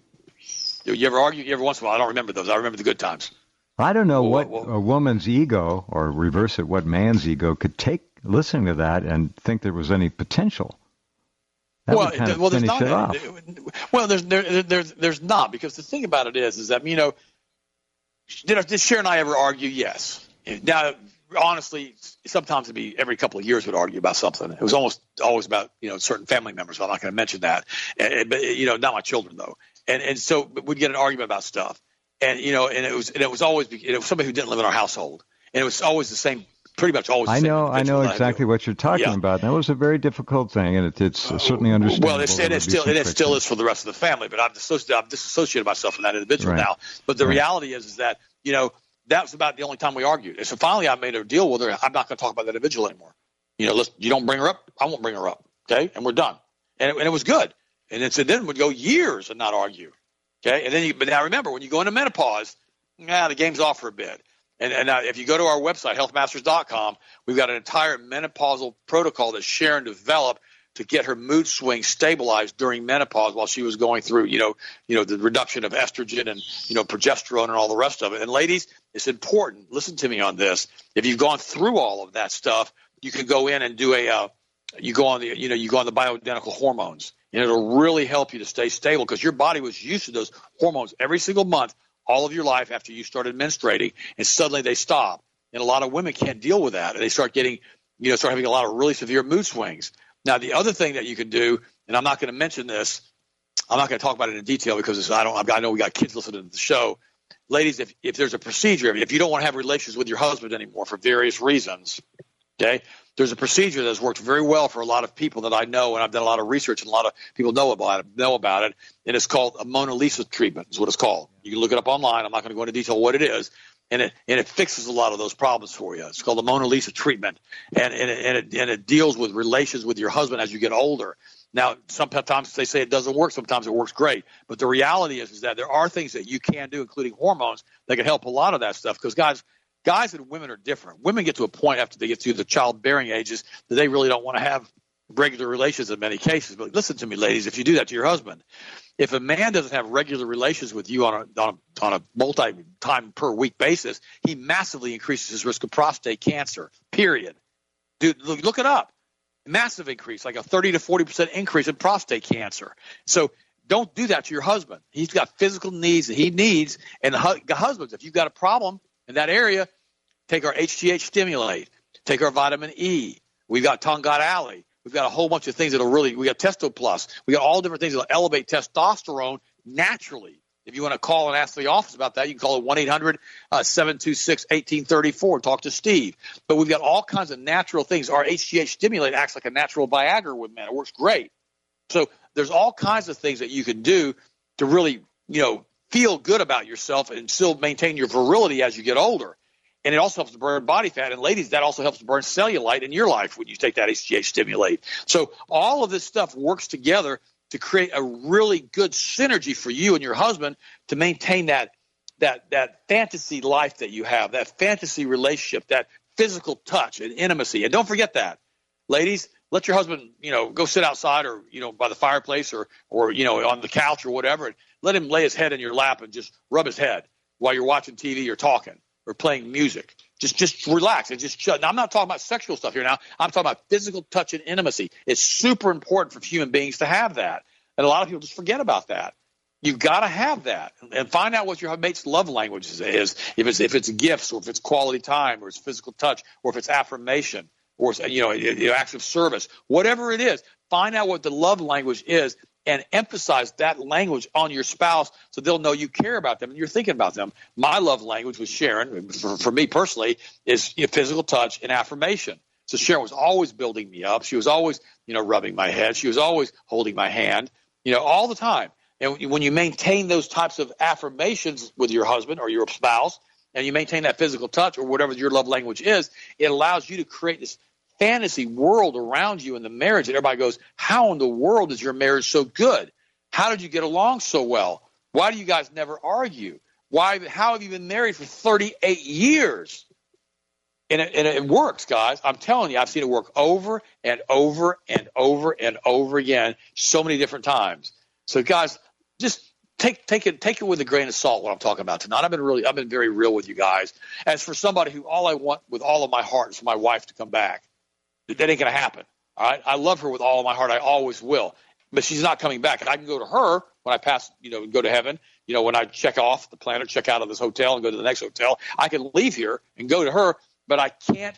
You ever argue? You ever once in a while? I don't remember those. I remember the good times. I don't know well, what well, a woman's ego, or reverse it, what man's ego could take listening to that and think there was any potential. That well, would kind of well, there's finish not. it off. Well, there's there, there's there's not, because the thing about it is, is that you know, did, did Sharon and I ever argue? Yes. Now, honestly, sometimes it'd be every couple of years we'd argue about something. It was almost always about you know certain family members. But I'm not going to mention that. And, but you know, not my children though. And and so we'd get an argument about stuff. And you know, and it was and it was always it was somebody who didn't live in our household, and it was always the same, pretty much always. The I know, same I know exactly what you're talking yeah. about. That was a very difficult thing, and it, it's uh, certainly understandable. Well, it's, and it still and it still is for the rest of the family. But I've dissociated, I've disassociated myself from that individual right. now. But the right. reality is, is that you know that was about the only time we argued. And so finally, I made a deal with her. I'm not going to talk about that individual anymore. You know, let's you don't bring her up, I won't bring her up. Okay, and we're done. And it, and it was good. And then so then we'd go years and not argue. Okay, and then you, but now remember, when you go into menopause, nah, the game's off for a bit. And, and now if you go to our website, health masters dot com, we've got an entire menopausal protocol that Sharon developed to get her mood swings stabilized during menopause while she was going through, you know, you know, the reduction of estrogen and, you know, progesterone and all the rest of it. And ladies, it's important. Listen to me on this. If you've gone through all of that stuff, you can go in and do a, uh, you go on the, you know, you go on the bioidentical hormones. And it'll really help you to stay stable, because your body was used to those hormones every single month, all of your life after you started menstruating, and suddenly they stop. And a lot of women can't deal with that, and they start getting, you know, start having a lot of really severe mood swings. Now, the other thing that you can do, and I'm not going to mention this, I'm not going to talk about it in detail because it's, I don't, I know we got kids listening to the show. Ladies, if if there's a procedure, if you don't want to have relations with your husband anymore for various reasons, okay, there's a procedure that has worked very well for a lot of people that I know, and I've done a lot of research, and a lot of people know about it, know about it, and it's called a Mona Lisa treatment is what it's called. You can look it up online. I'm not going to go into detail what it is, and it and it fixes a lot of those problems for you. It's called the Mona Lisa treatment, and and it, and it, and it deals with relations with your husband as you get older. Now, sometimes they say it doesn't work. Sometimes it works great. But the reality is, is that there are things that you can do, including hormones, that can help a lot of that stuff, because, guys, Guys and women are different. Women get to a point after they get to the childbearing ages that they really don't want to have regular relations in many cases. But listen to me, ladies, if you do that to your husband, if a man doesn't have regular relations with you on a, on a, on a multi-time per week basis, he massively increases his risk of prostate cancer, period. Dude, look, look it up. Massive increase, like a thirty to forty percent increase in prostate cancer. So don't do that to your husband. He's got physical needs that he needs. And the, hu- the husbands, if you've got a problem in that area, take our H G H Stimulate, take our vitamin E. We've got Tongat Alley. We've got a whole bunch of things that'll really, we got Testo Plus. We got all different things that'll elevate testosterone naturally. If you want to call and ask the office about that, you can call it one eight hundred seven two six one eight three four and talk to Steve. But we've got all kinds of natural things. Our H G H Stimulate acts like a natural Viagra with men. It works great. So there's all kinds of things that you can do to really, you know, feel good about yourself and still maintain your virility as you get older. And it also helps to burn body fat. And ladies, that also helps to burn cellulite in your life when you take that H G H stimulate. So all of this stuff works together to create a really good synergy for you and your husband to maintain that that that fantasy life that you have, that fantasy relationship, that physical touch and intimacy. And don't forget that. Ladies, let your husband, you know, go sit outside or, you know, by the fireplace or, or, you know, on the couch or whatever. And let him lay his head in your lap and just rub his head while you're watching T V or talking or playing music. Just just relax and just shut. Now, I'm not talking about sexual stuff here now. I'm talking about physical touch and intimacy. It's super important for human beings to have that. And a lot of people just forget about that. You've got to have that and find out what your mate's love language is. If it's if it's gifts or if it's quality time or it's physical touch or if it's affirmation or it's, you know, you know, acts of service, whatever it is, find out what the love language is and emphasize that language on your spouse so they'll know you care about them and you're thinking about them. My love language with Sharon, for, for me personally, is, you know, physical touch and affirmation. So Sharon was always building me up. She was always, you know, rubbing my head. She was always holding my hand, you know, all the time. And when you maintain those types of affirmations with your husband or your spouse, and you maintain that physical touch or whatever your love language is, it allows you to create this fantasy world around you in the marriage. And everybody goes, how in the world is your marriage so good? How did you get along so well? Why do you guys never argue? Why? How have you been married for thirty-eight years? And it, and it works, guys. I'm telling you, I've seen it work over and over and over and over again so many different times. So, guys, just take take it take it with a grain of salt what I'm talking about tonight. I've been really I've been very real with you guys. As for somebody who all I want with all of my heart is for my wife to come back, that ain't gonna happen. All right, I love her with all of my heart. I always will, but she's not coming back. And I can go to her when I pass, you know, go to heaven. You know, when I check off the planet, check out of this hotel, and go to the next hotel. I can leave here and go to her, but I can't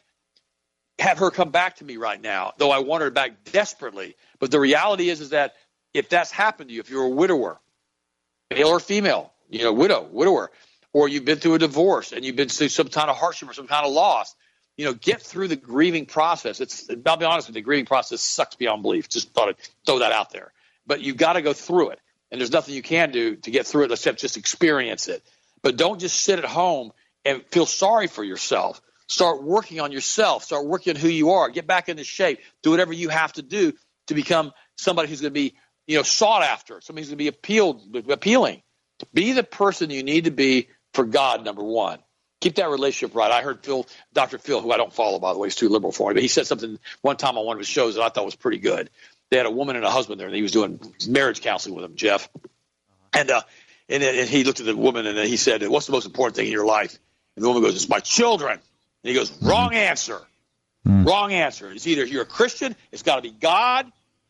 have her come back to me right now. Though I want her back desperately. But the reality is, is that if that's happened to you, if you're a widower, male or female, you know, widow, widower, or you've been through a divorce and you've been through some kind of hardship or some kind of loss, you know, get through the grieving process. It's, I'll be honest with you, the grieving process sucks beyond belief. Just thought I'd throw that out there. But you've got to go through it. And there's nothing you can do to get through it except just experience it. But don't just sit at home and feel sorry for yourself. Start working on yourself. Start working on who you are. Get back into shape. Do whatever you have to do to become somebody who's going to be, you know, sought after, somebody who's going to be appealed, appealing. Be the person you need to be for God, number one. Keep that relationship right. I heard Phil, Doctor Phil, who I don't follow, by the way, he's too liberal for me, but he said something one time on one of his shows that I thought was pretty good. They had a woman and a husband there, and he was doing marriage counseling with them, Jeff. And uh, and, and he looked at the woman, and he said, what's the most important thing in your life? And the woman goes, it's my children. And he goes, wrong answer. Mm. Wrong answer. It's either you're a Christian, it's got to be God,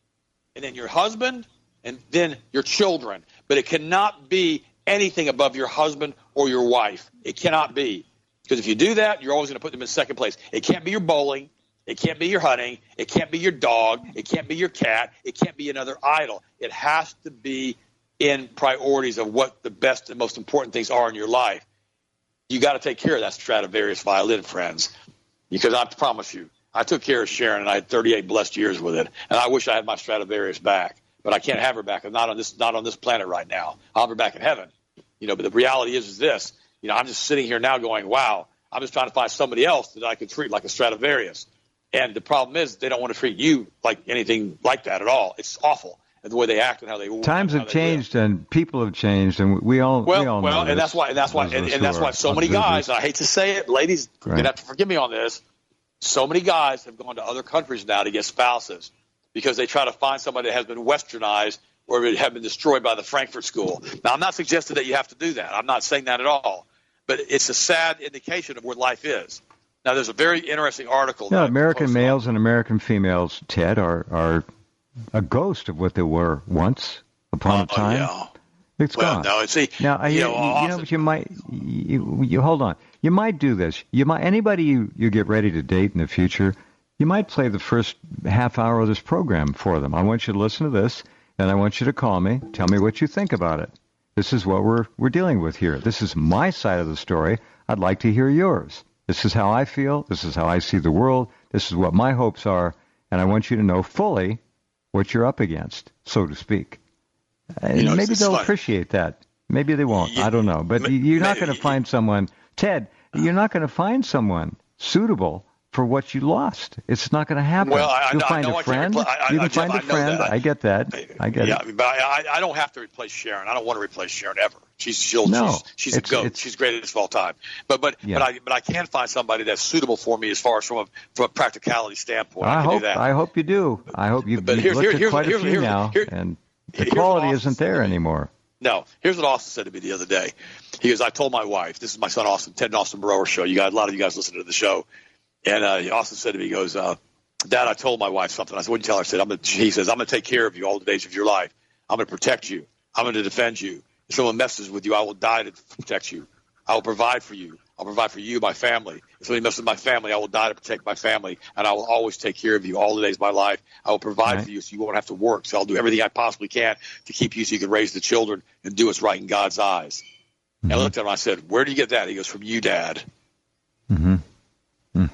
and then your husband, and then your children. But it cannot be anything above your husband or your wife. It cannot be. Because if you do that, you're always going to put them in second place. It can't be your bowling. It can't be your hunting. It can't be your dog. It can't be your cat. It can't be another idol. It has to be in priorities of what the best and most important things are in your life. You got to take care of that Stradivarius violin, friends, because I promise you, I took care of Sharon, and I had thirty-eight blessed years with it, and I wish I had my Stradivarius back, but I can't have her back. I'm not on this, not on this planet right now. I'll have her back in heaven, you know. But the reality is, is this, you know, I'm just sitting here now going, wow, I'm just trying to find somebody else that I could treat like a Stradivarius, and the problem is they don't want to treat you like anything like that at all. It's awful. And the way they act and how they times have changed live. And people have changed, and we all well, we all well, know and that's why and that's why and, and that's why so many guys. I hate to say it, ladies, you're gonna have to forgive me on this. So many guys have gone to other countries now to get spouses because they try to find somebody that has been westernized or have been destroyed by the Frankfurt School. Now, I'm not suggesting that you have to do that. I'm not saying that at all. But it's a sad indication of where life is. Now, there's a very interesting article. No, American males on. and American females, Ted, are are a ghost of what they were once upon uh, a time. Yeah. It's well, gone. No, see, now, you, you know, know, you know, but you might, you, you hold on. You might do this. You might anybody you, you get ready to date in the future, you might play the first half hour of this program for them. I want you to listen to this, and I want you to call me. Tell me what you think about it. This is what we're we're dealing with here. This is my side of the story. I'd like to hear yours. This is how I feel. This is how I see the world. This is what my hopes are, and I want you to know fully what you're up against, so to speak. And you know, maybe it's, it's they'll funny. appreciate that. Maybe they won't. Yeah, I don't know. But ma- you're not ma- going to find someone, Ted, you're not going to find someone suitable for what you lost. It's not going to happen. Well, I, You'll I, find I know a I friend. can't repl- I, I, you can I, Jeff, find a I know friend. that. I get that. I get yeah, it. but I, I don't have to replace Sharon. I don't want to replace Sharon ever. She's she'll, No, she's she's a it's- goat. it's- She's greatest of all time. But but Yeah. but I but I can find somebody that's suitable for me as far as from a from a practicality standpoint. I, I can hope do that. I hope you do. I hope you've, But you've here's- looked here- at here's- quite a here's- few here's- now, here- and the here's what quality Austin isn't said there to me. anymore. No, here's what Austin said to me the other day. He goes, I told my wife, this is my son Austin, Ted and Austin Brower show. You got a lot of you guys listen to the show. And uh, Austin said to me, he goes, uh, Dad, I told my wife something. I said, what did you tell her? I said, I'm gonna, he says, I'm going to take care of you all the days of your life. I'm going to protect you. I'm going to defend you. If someone messes with you, I will die to protect you. I will provide for you. I'll provide for you, my family. If somebody messes with my family, I will die to protect my family, and I will always take care of you all the days of my life. I will provide Right. for you so you won't have to work. So I'll do everything I possibly can to keep you so you can raise the children and do what's right in God's eyes. Mm-hmm. And I looked at him and I said, where do you get that? He goes, from you, Dad. Mm-hmm. Mm.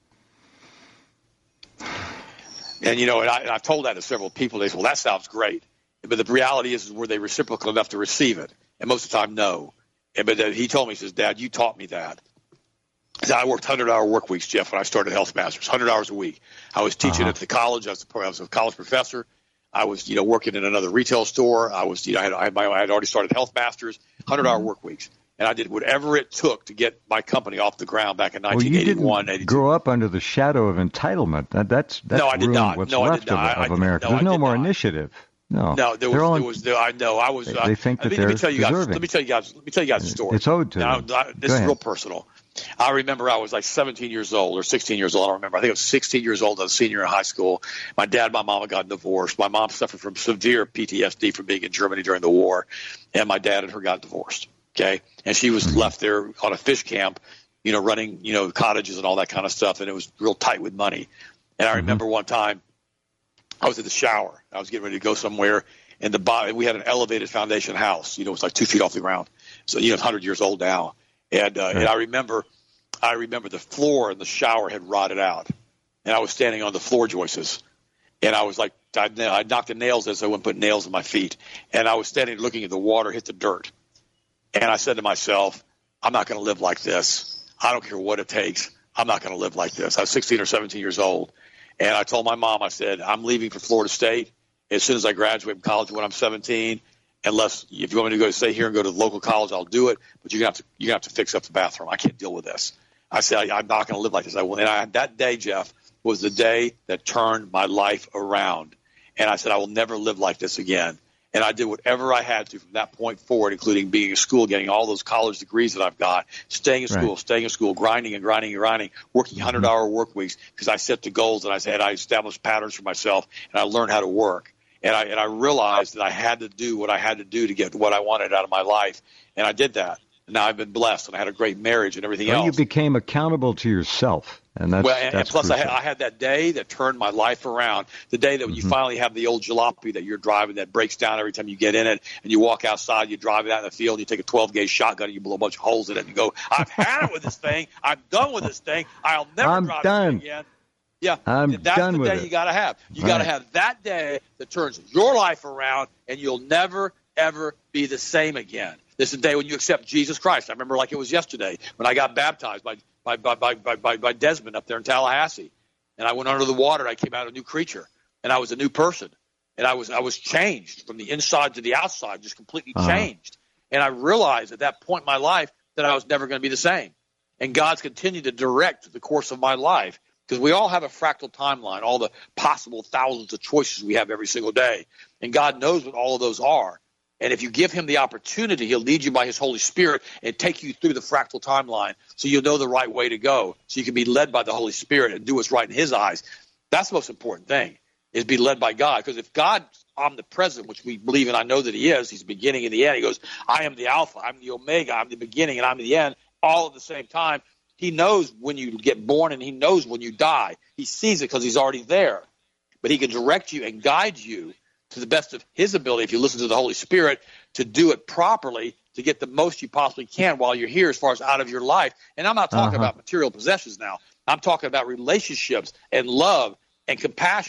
And, you know, and, I, and I've told that to several people. They say, well, that sounds great. But the reality is, is were they reciprocal enough to receive it? And most of the time, no. And, but uh, he told me, he says, Dad, you taught me that. He said, I worked hundred-hour work weeks, Jeff, when I started Health Masters, one hundred hours a week. I was teaching Uh-huh. at the college. I was, I was a college professor. I was, you know, working in another retail store. I was, you know, I had, I had, my, I had already started Health Masters, hundred-hour work weeks. And I did whatever it took to get my company off the ground back in Well, you nineteen eighty-one, didn't eighty-two. grow up under the shadow of entitlement. That, that's that's No, I did ruined not. what's No, I left did of, not. I- of I- America. no, There's I no did more not. initiative. No, No, there They're was, all- there was, there, I know, I was. They- uh, they think that let me, let me they're tell you guys. deserving. Let me tell you guys. Let me tell you guys a story. It's owed to Now, them. I- Go this is ahead. real personal. I remember I was like seventeen years old or sixteen years old. I don't remember. I think I was sixteen years old. I was a senior in high school. My dad and my mom had gotten divorced. My mom suffered from severe P T S D from being in Germany during the war, and my dad and her got divorced. Okay, and she was left there on a fish camp, you know, running, you know, cottages and all that kind of stuff, and it was real tight with money. And I remember one time I was in the shower. I was getting ready to go somewhere, and the bottom, we had an elevated foundation house. You know, it was like two feet off the ground. So, you know, it's one hundred years old now. And uh, and I remember I remember the floor in the shower had rotted out, and I was standing on the floor joists, and I was like, I, I knocked the nails in so I wouldn't put nails in my feet, and I was standing looking at the water hit the dirt, and I said to myself, I'm not going to live like this. I don't care what it takes. I'm not going to live like this. I was sixteen or seventeen years old, and I told my mom, I said, I'm leaving for Florida State as soon as I graduate from college when I'm seventeen. Unless if you want me to go stay here and go to the local college, I'll do it. But you're gonna have to you're gonna have to fix up the bathroom. I can't deal with this. I said I, I'm not going to live like this. I will. And I, that day, Jeff, was the day that turned my life around. And I said I will never live like this again. And I did whatever I had to from that point forward, including being in school, getting all those college degrees that I've got, staying in school, Right. staying in school, grinding and grinding and grinding, working hundred-hour work weeks because I set the goals and I said I established patterns for myself and I learned how to work. And I and I realized that I had to do what I had to do to get what I wanted out of my life, and I did that. And now I've been blessed, and I had a great marriage and everything Well, else. you became accountable to yourself, and that's well, and, and that's plus I had, crucial. I had that day that turned my life around. The day that when Mm-hmm. you finally have the old jalopy that you're driving that breaks down every time you get in it, and you walk outside, you drive it out in the field, you take a twelve gauge shotgun, and you blow a bunch of holes in it, and you go, "I've had it with this thing. I'm done with this thing. I'll never I'm drive done. this thing again." Yeah, I'm that's done the with day it. you got to have. You Right. got to have that day that turns your life around, and you'll never ever be the same again. This is the day when you accept Jesus Christ. I remember like it was yesterday when I got baptized by by by by, by, by Desmond up there in Tallahassee, and I went under the water. And I came out a new creature, and I was a new person, and I was I was changed from the inside to the outside, just completely Uh-huh. changed. And I realized at that point in my life that I was never going to be the same. And God's continued to direct the course of my life. Because we all have a fractal timeline, all the possible thousands of choices we have every single day. And God knows what all of those are. And if you give him the opportunity, he'll lead you by his Holy Spirit and take you through the fractal timeline so you'll know the right way to go. So you can be led by the Holy Spirit and do what's right in his eyes. That's the most important thing, is be led by God. Because if God's omnipresent, which we believe and I know that he is, he's the beginning and the end. He goes, I am the Alpha, I'm the Omega, I'm the beginning and I'm the end, all at the same time. He knows when you get born and he knows when you die. He sees it because he's already there. But he can direct you and guide you to the best of his ability, if you listen to the Holy Spirit, to do it properly, to get the most you possibly can while you're here as far as out of your life. And I'm not talking Uh-huh. about material possessions now. I'm talking about relationships and love and compassion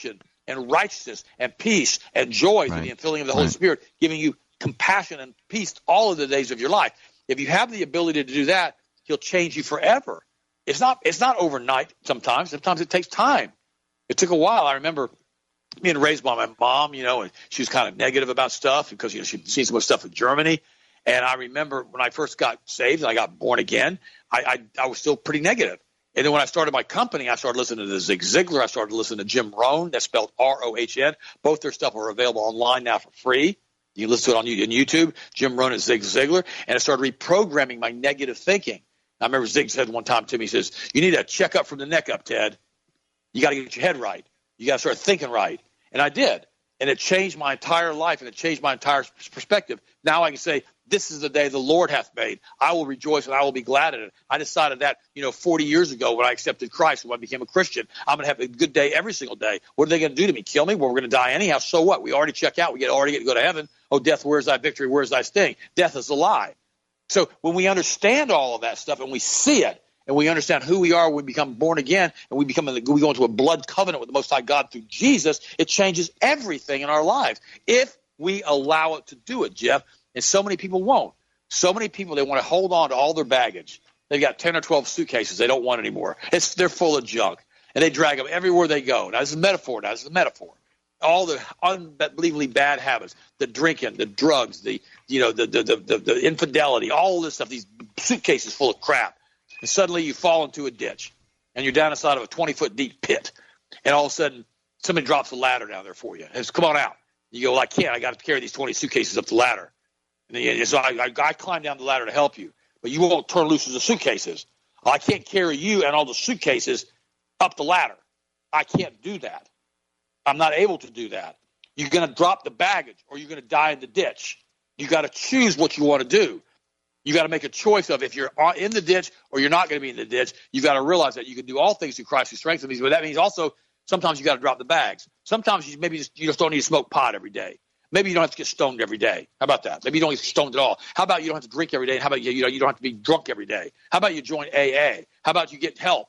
and righteousness and peace and joy through Right. the infilling of the Holy Right. Spirit, giving you compassion and peace all of the days of your life. If you have the ability to do that, he'll change you forever. It's not it's not overnight sometimes. Sometimes it takes time. It took a while. I remember being raised by my mom, you know, and she was kind of negative about stuff because, you know, she'd seen so much stuff in Germany. And I remember when I first got saved and I got born again, I, I, I was still pretty negative. And then when I started my company, I started listening to Zig Ziglar. I started listening to Jim Rohn. That's spelled R O H N. Both their stuff are available online now for free. You can listen to it on YouTube. Jim Rohn and Zig Ziglar. And I started reprogramming my negative thinking. I remember Zig said one time to me, he says, you need a checkup from the neck up, Ted. You got to get your head right. You got to start thinking right. And I did. And it changed my entire life, and it changed my entire perspective. Now I can say, this is the day the Lord hath made. I will rejoice and I will be glad in it. I decided that, you know, forty years ago when I accepted Christ, when I became a Christian, I'm going to have a good day every single day. What are they going to do to me? Kill me? Well, we're going to die anyhow. So what? We already check out. We get already get to go to heaven. Oh, death, where's thy victory? Where's thy sting? Death is a lie. So when we understand all of that stuff and we see it, and we understand who we are, we become born again, and we become we go into a blood covenant with the Most High God through Jesus, it changes everything in our lives if we allow it to do it, Jeff. And so many people won't. So many people, they want to hold on to all their baggage. They've got ten or twelve suitcases they don't want anymore. It's they're full of junk, and they drag them everywhere they go. Now this is a metaphor. Now this is a metaphor. All the unbelievably bad habits, the drinking, the drugs, the you know the the the, the, the infidelity, all this stuff. These suitcases full of crap. And suddenly you fall into a ditch, and you're down inside of a twenty-foot deep pit, and all of a sudden somebody drops a ladder down there for you. And says, come on out. You go, well, I can't. I got to carry these twenty suitcases up the ladder. And then, so I, I, I climb down the ladder to help you, but you won't turn loose the suitcases. I can't carry you and all the suitcases up the ladder. I can't do that. I'm not able to do that. You're going to drop the baggage, or you're going to die in the ditch. You got to choose what you want to do. You got to make a choice of if you're in the ditch or you're not going to be in the ditch. You got to realize that you can do all things through Christ who strengthens me. But that means also sometimes you got to drop the bags. Sometimes you maybe just, you just don't need to smoke pot every day. Maybe you don't have to get stoned every day. How about that? Maybe you don't get stoned at all. How about you don't have to drink every day? How about you, you know, you don't have to be drunk every day? How about you join A A? How about you get help?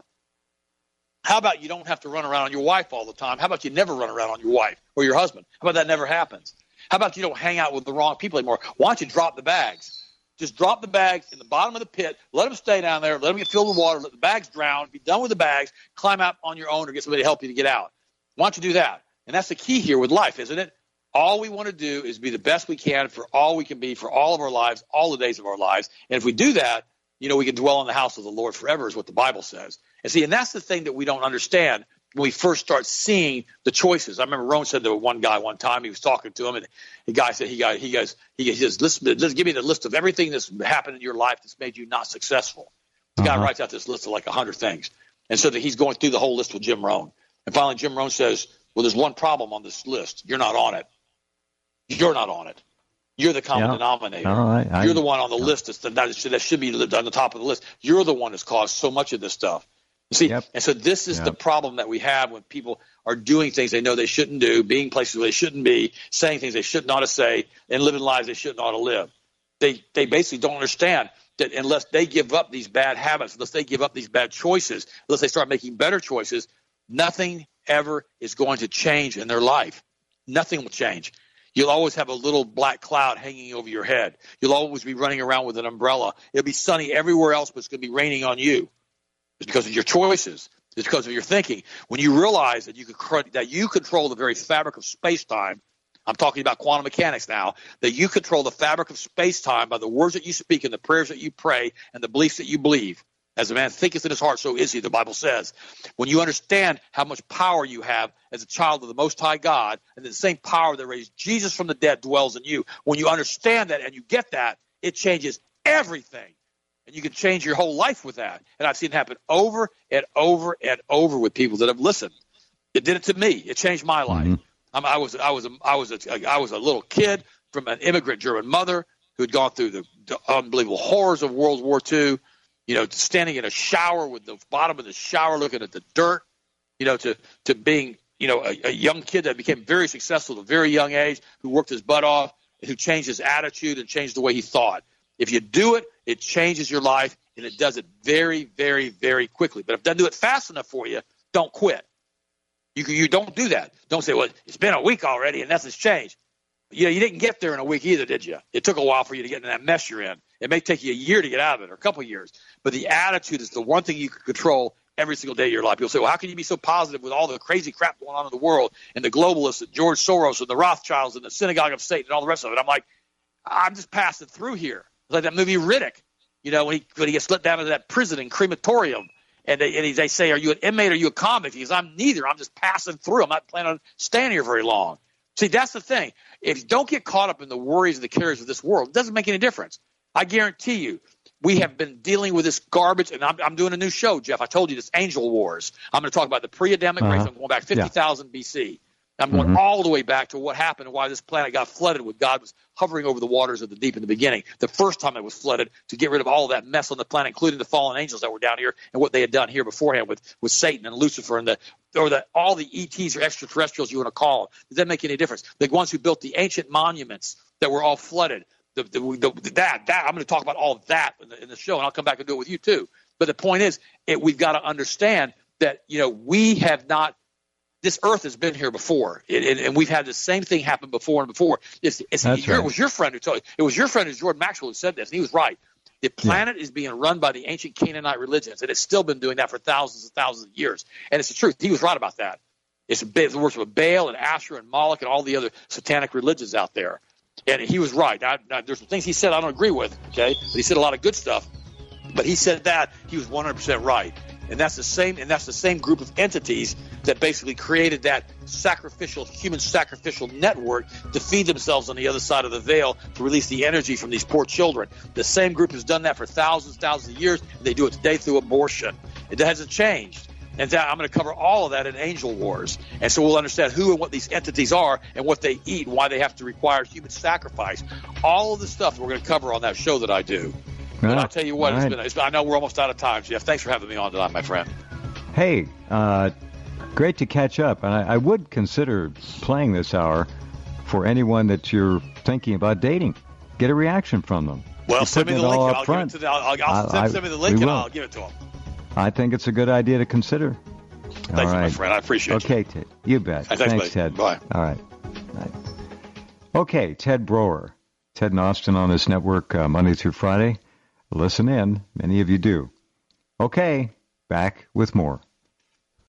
How about you don't have to run around on your wife all the time? How about you never run around on your wife or your husband? How about that never happens? How about you don't hang out with the wrong people anymore? Why don't you drop the bags? Just drop the bags in the bottom of the pit. Let them stay down there. Let them get filled with water. Let the bags drown. Be done with the bags. Climb out on your own or get somebody to help you to get out. Why don't you do that? And that's the key here with life, isn't it? All we want to do is be the best we can for all we can be for all of our lives, all the days of our lives. And if we do that, you know, we can dwell in the house of the Lord forever is what the Bible says. And see, and that's the thing that we don't understand when we first start seeing the choices. I remember Rohn said to one guy one time, he was talking to him, and the guy said, he got, he goes, he says, listen, just give me the list of everything that's happened in your life that's made you not successful. The uh-huh. guy writes out this list of like a hundred things. And so that he's going through the whole list with Jim Rohn. And finally, Jim Rohn says, well, there's one problem on this list. You're not on it. You're not on it. You're the common yeah. denominator. All right. I, You're the one on the yeah. list that's the, that should, that should be on the top of the list. You're the one that's caused so much of this stuff. You see, yep. and so this is yep. the problem that we have when people are doing things they know they shouldn't do, being places where they shouldn't be, saying things they shouldn't ought to say, and living lives they shouldn't ought to live. They they basically don't understand that unless they give up these bad habits, unless they give up these bad choices, unless they start making better choices, nothing ever is going to change in their life. Nothing will change. You'll always have a little black cloud hanging over your head. You'll always be running around with an umbrella. It'll be sunny everywhere else, but it's going to be raining on you. It's because of your choices. It's because of your thinking. When you realize that you could, that you control the very fabric of space-time, I'm talking about quantum mechanics now, that you control the fabric of space-time by the words that you speak and the prayers that you pray and the beliefs that you believe. As a man thinketh in his heart, so is he, the Bible says. When you understand how much power you have as a child of the Most High God, and the same power that raised Jesus from the dead dwells in you, when you understand that and you get that, it changes everything. And you can change your whole life with that. And I've seen it happen over and over and over with people that have listened. It did it to me. It changed my life. Mm-hmm. I'm, I was I was a, I was a, I was a little kid from an immigrant German mother who had gone through the, the unbelievable horrors of World War Two. You know, standing in a shower with the bottom of the shower looking at the dirt, you know, to, to being, you know, a, a young kid that became very successful at a very young age, who worked his butt off, and who changed his attitude and changed the way he thought. If you do it, it changes your life, and it does it very, very, very quickly. But if it doesn't do it fast enough for you, don't quit. You you don't do that. Don't say, well, it's been a week already and nothing's changed. You know, you didn't get there in a week either, did you? It took a while for you to get in that mess you're in. It may take you a year to get out of it, or a couple of years. But the attitude is the one thing you can control every single day of your life. People say, well, how can you be so positive with all the crazy crap going on in the world and the globalists and George Soros and the Rothschilds and the Synagogue of Satan and all the rest of it? I'm like, I'm just passing through here. It's like that movie Riddick, you know, when he, when he gets let down into that prison and crematorium. And they, and they say, are you an inmate or are you a convict? He goes, I'm neither. I'm just passing through. I'm not planning on staying here very long. See, that's the thing. If you don't get caught up in the worries and the cares of this world, it doesn't make any difference. I guarantee you, we have been dealing with this garbage, and I'm, I'm doing a new show, Jeff. I told you this, Angel Wars. I'm going to talk about the pre-Adamic uh-huh. race. I'm going back fifty thousand yeah. B C. I'm going mm-hmm. all the way back to what happened and why this planet got flooded when God was hovering over the waters of the deep in the beginning. The first time it was flooded to get rid of all of that mess on the planet, including the fallen angels that were down here and what they had done here beforehand with, with Satan and Lucifer and the or the all the E Ts or extraterrestrials you want to call them. Does that make any difference? The ones who built the ancient monuments that were all flooded. The, the, the, that that I'm going to talk about all of that in the, in the show, and I'll come back and do it with you too. But the point is, it, we've got to understand that you know we have not. This Earth has been here before, it, and, and we've had the same thing happen before and before. It's, it's, That's your, right. It was your friend who told you. It was your friend, who's Jordan Maxwell, who said this, and he was right. The planet yeah. is being run by the ancient Canaanite religions, and it's still been doing that for thousands and thousands of years. And it's the truth. He was right about that. It's the worship of Baal and Asherah and Moloch and all the other satanic religions out there. And he was right. Now, now, there's some things he said I don't agree with, okay? But he said a lot of good stuff. But he said that he was one hundred percent right. And that's the same and that's the same group of entities that basically created that sacrificial, human sacrificial network to feed themselves on the other side of the veil to release the energy from these poor children. The same group has done that for thousands, thousands of years. And they do it today through abortion. It hasn't changed. And that, I'm going to cover all of that in Angel Wars. And so we'll understand who and what these entities are and what they eat and why they have to require human sacrifice. All of the stuff we're going to cover on that show that I do. But Right. I'll tell you what, Right. it's been, it's been, I know we're almost out of time, Jeff. Thanks for having me on tonight, my friend. Hey, uh, great to catch up. And I, I would consider playing this hour for anyone that you're thinking about dating. Get a reaction from them. Well, You're send me the putting it link. all And up I'll front. give it to the, I'll, I'll, I- send, I- send me the link we and will. I'll give it to them. I think it's a good idea to consider. Thank All you, right. my friend. I appreciate Okay, Ted. You bet. Thanks, buddy. Ted. Bye. All right. Bye. Okay, Ted Broer. Ted and Austin on this network uh, Monday through Friday. Listen in. Many of you do. Okay, back with more.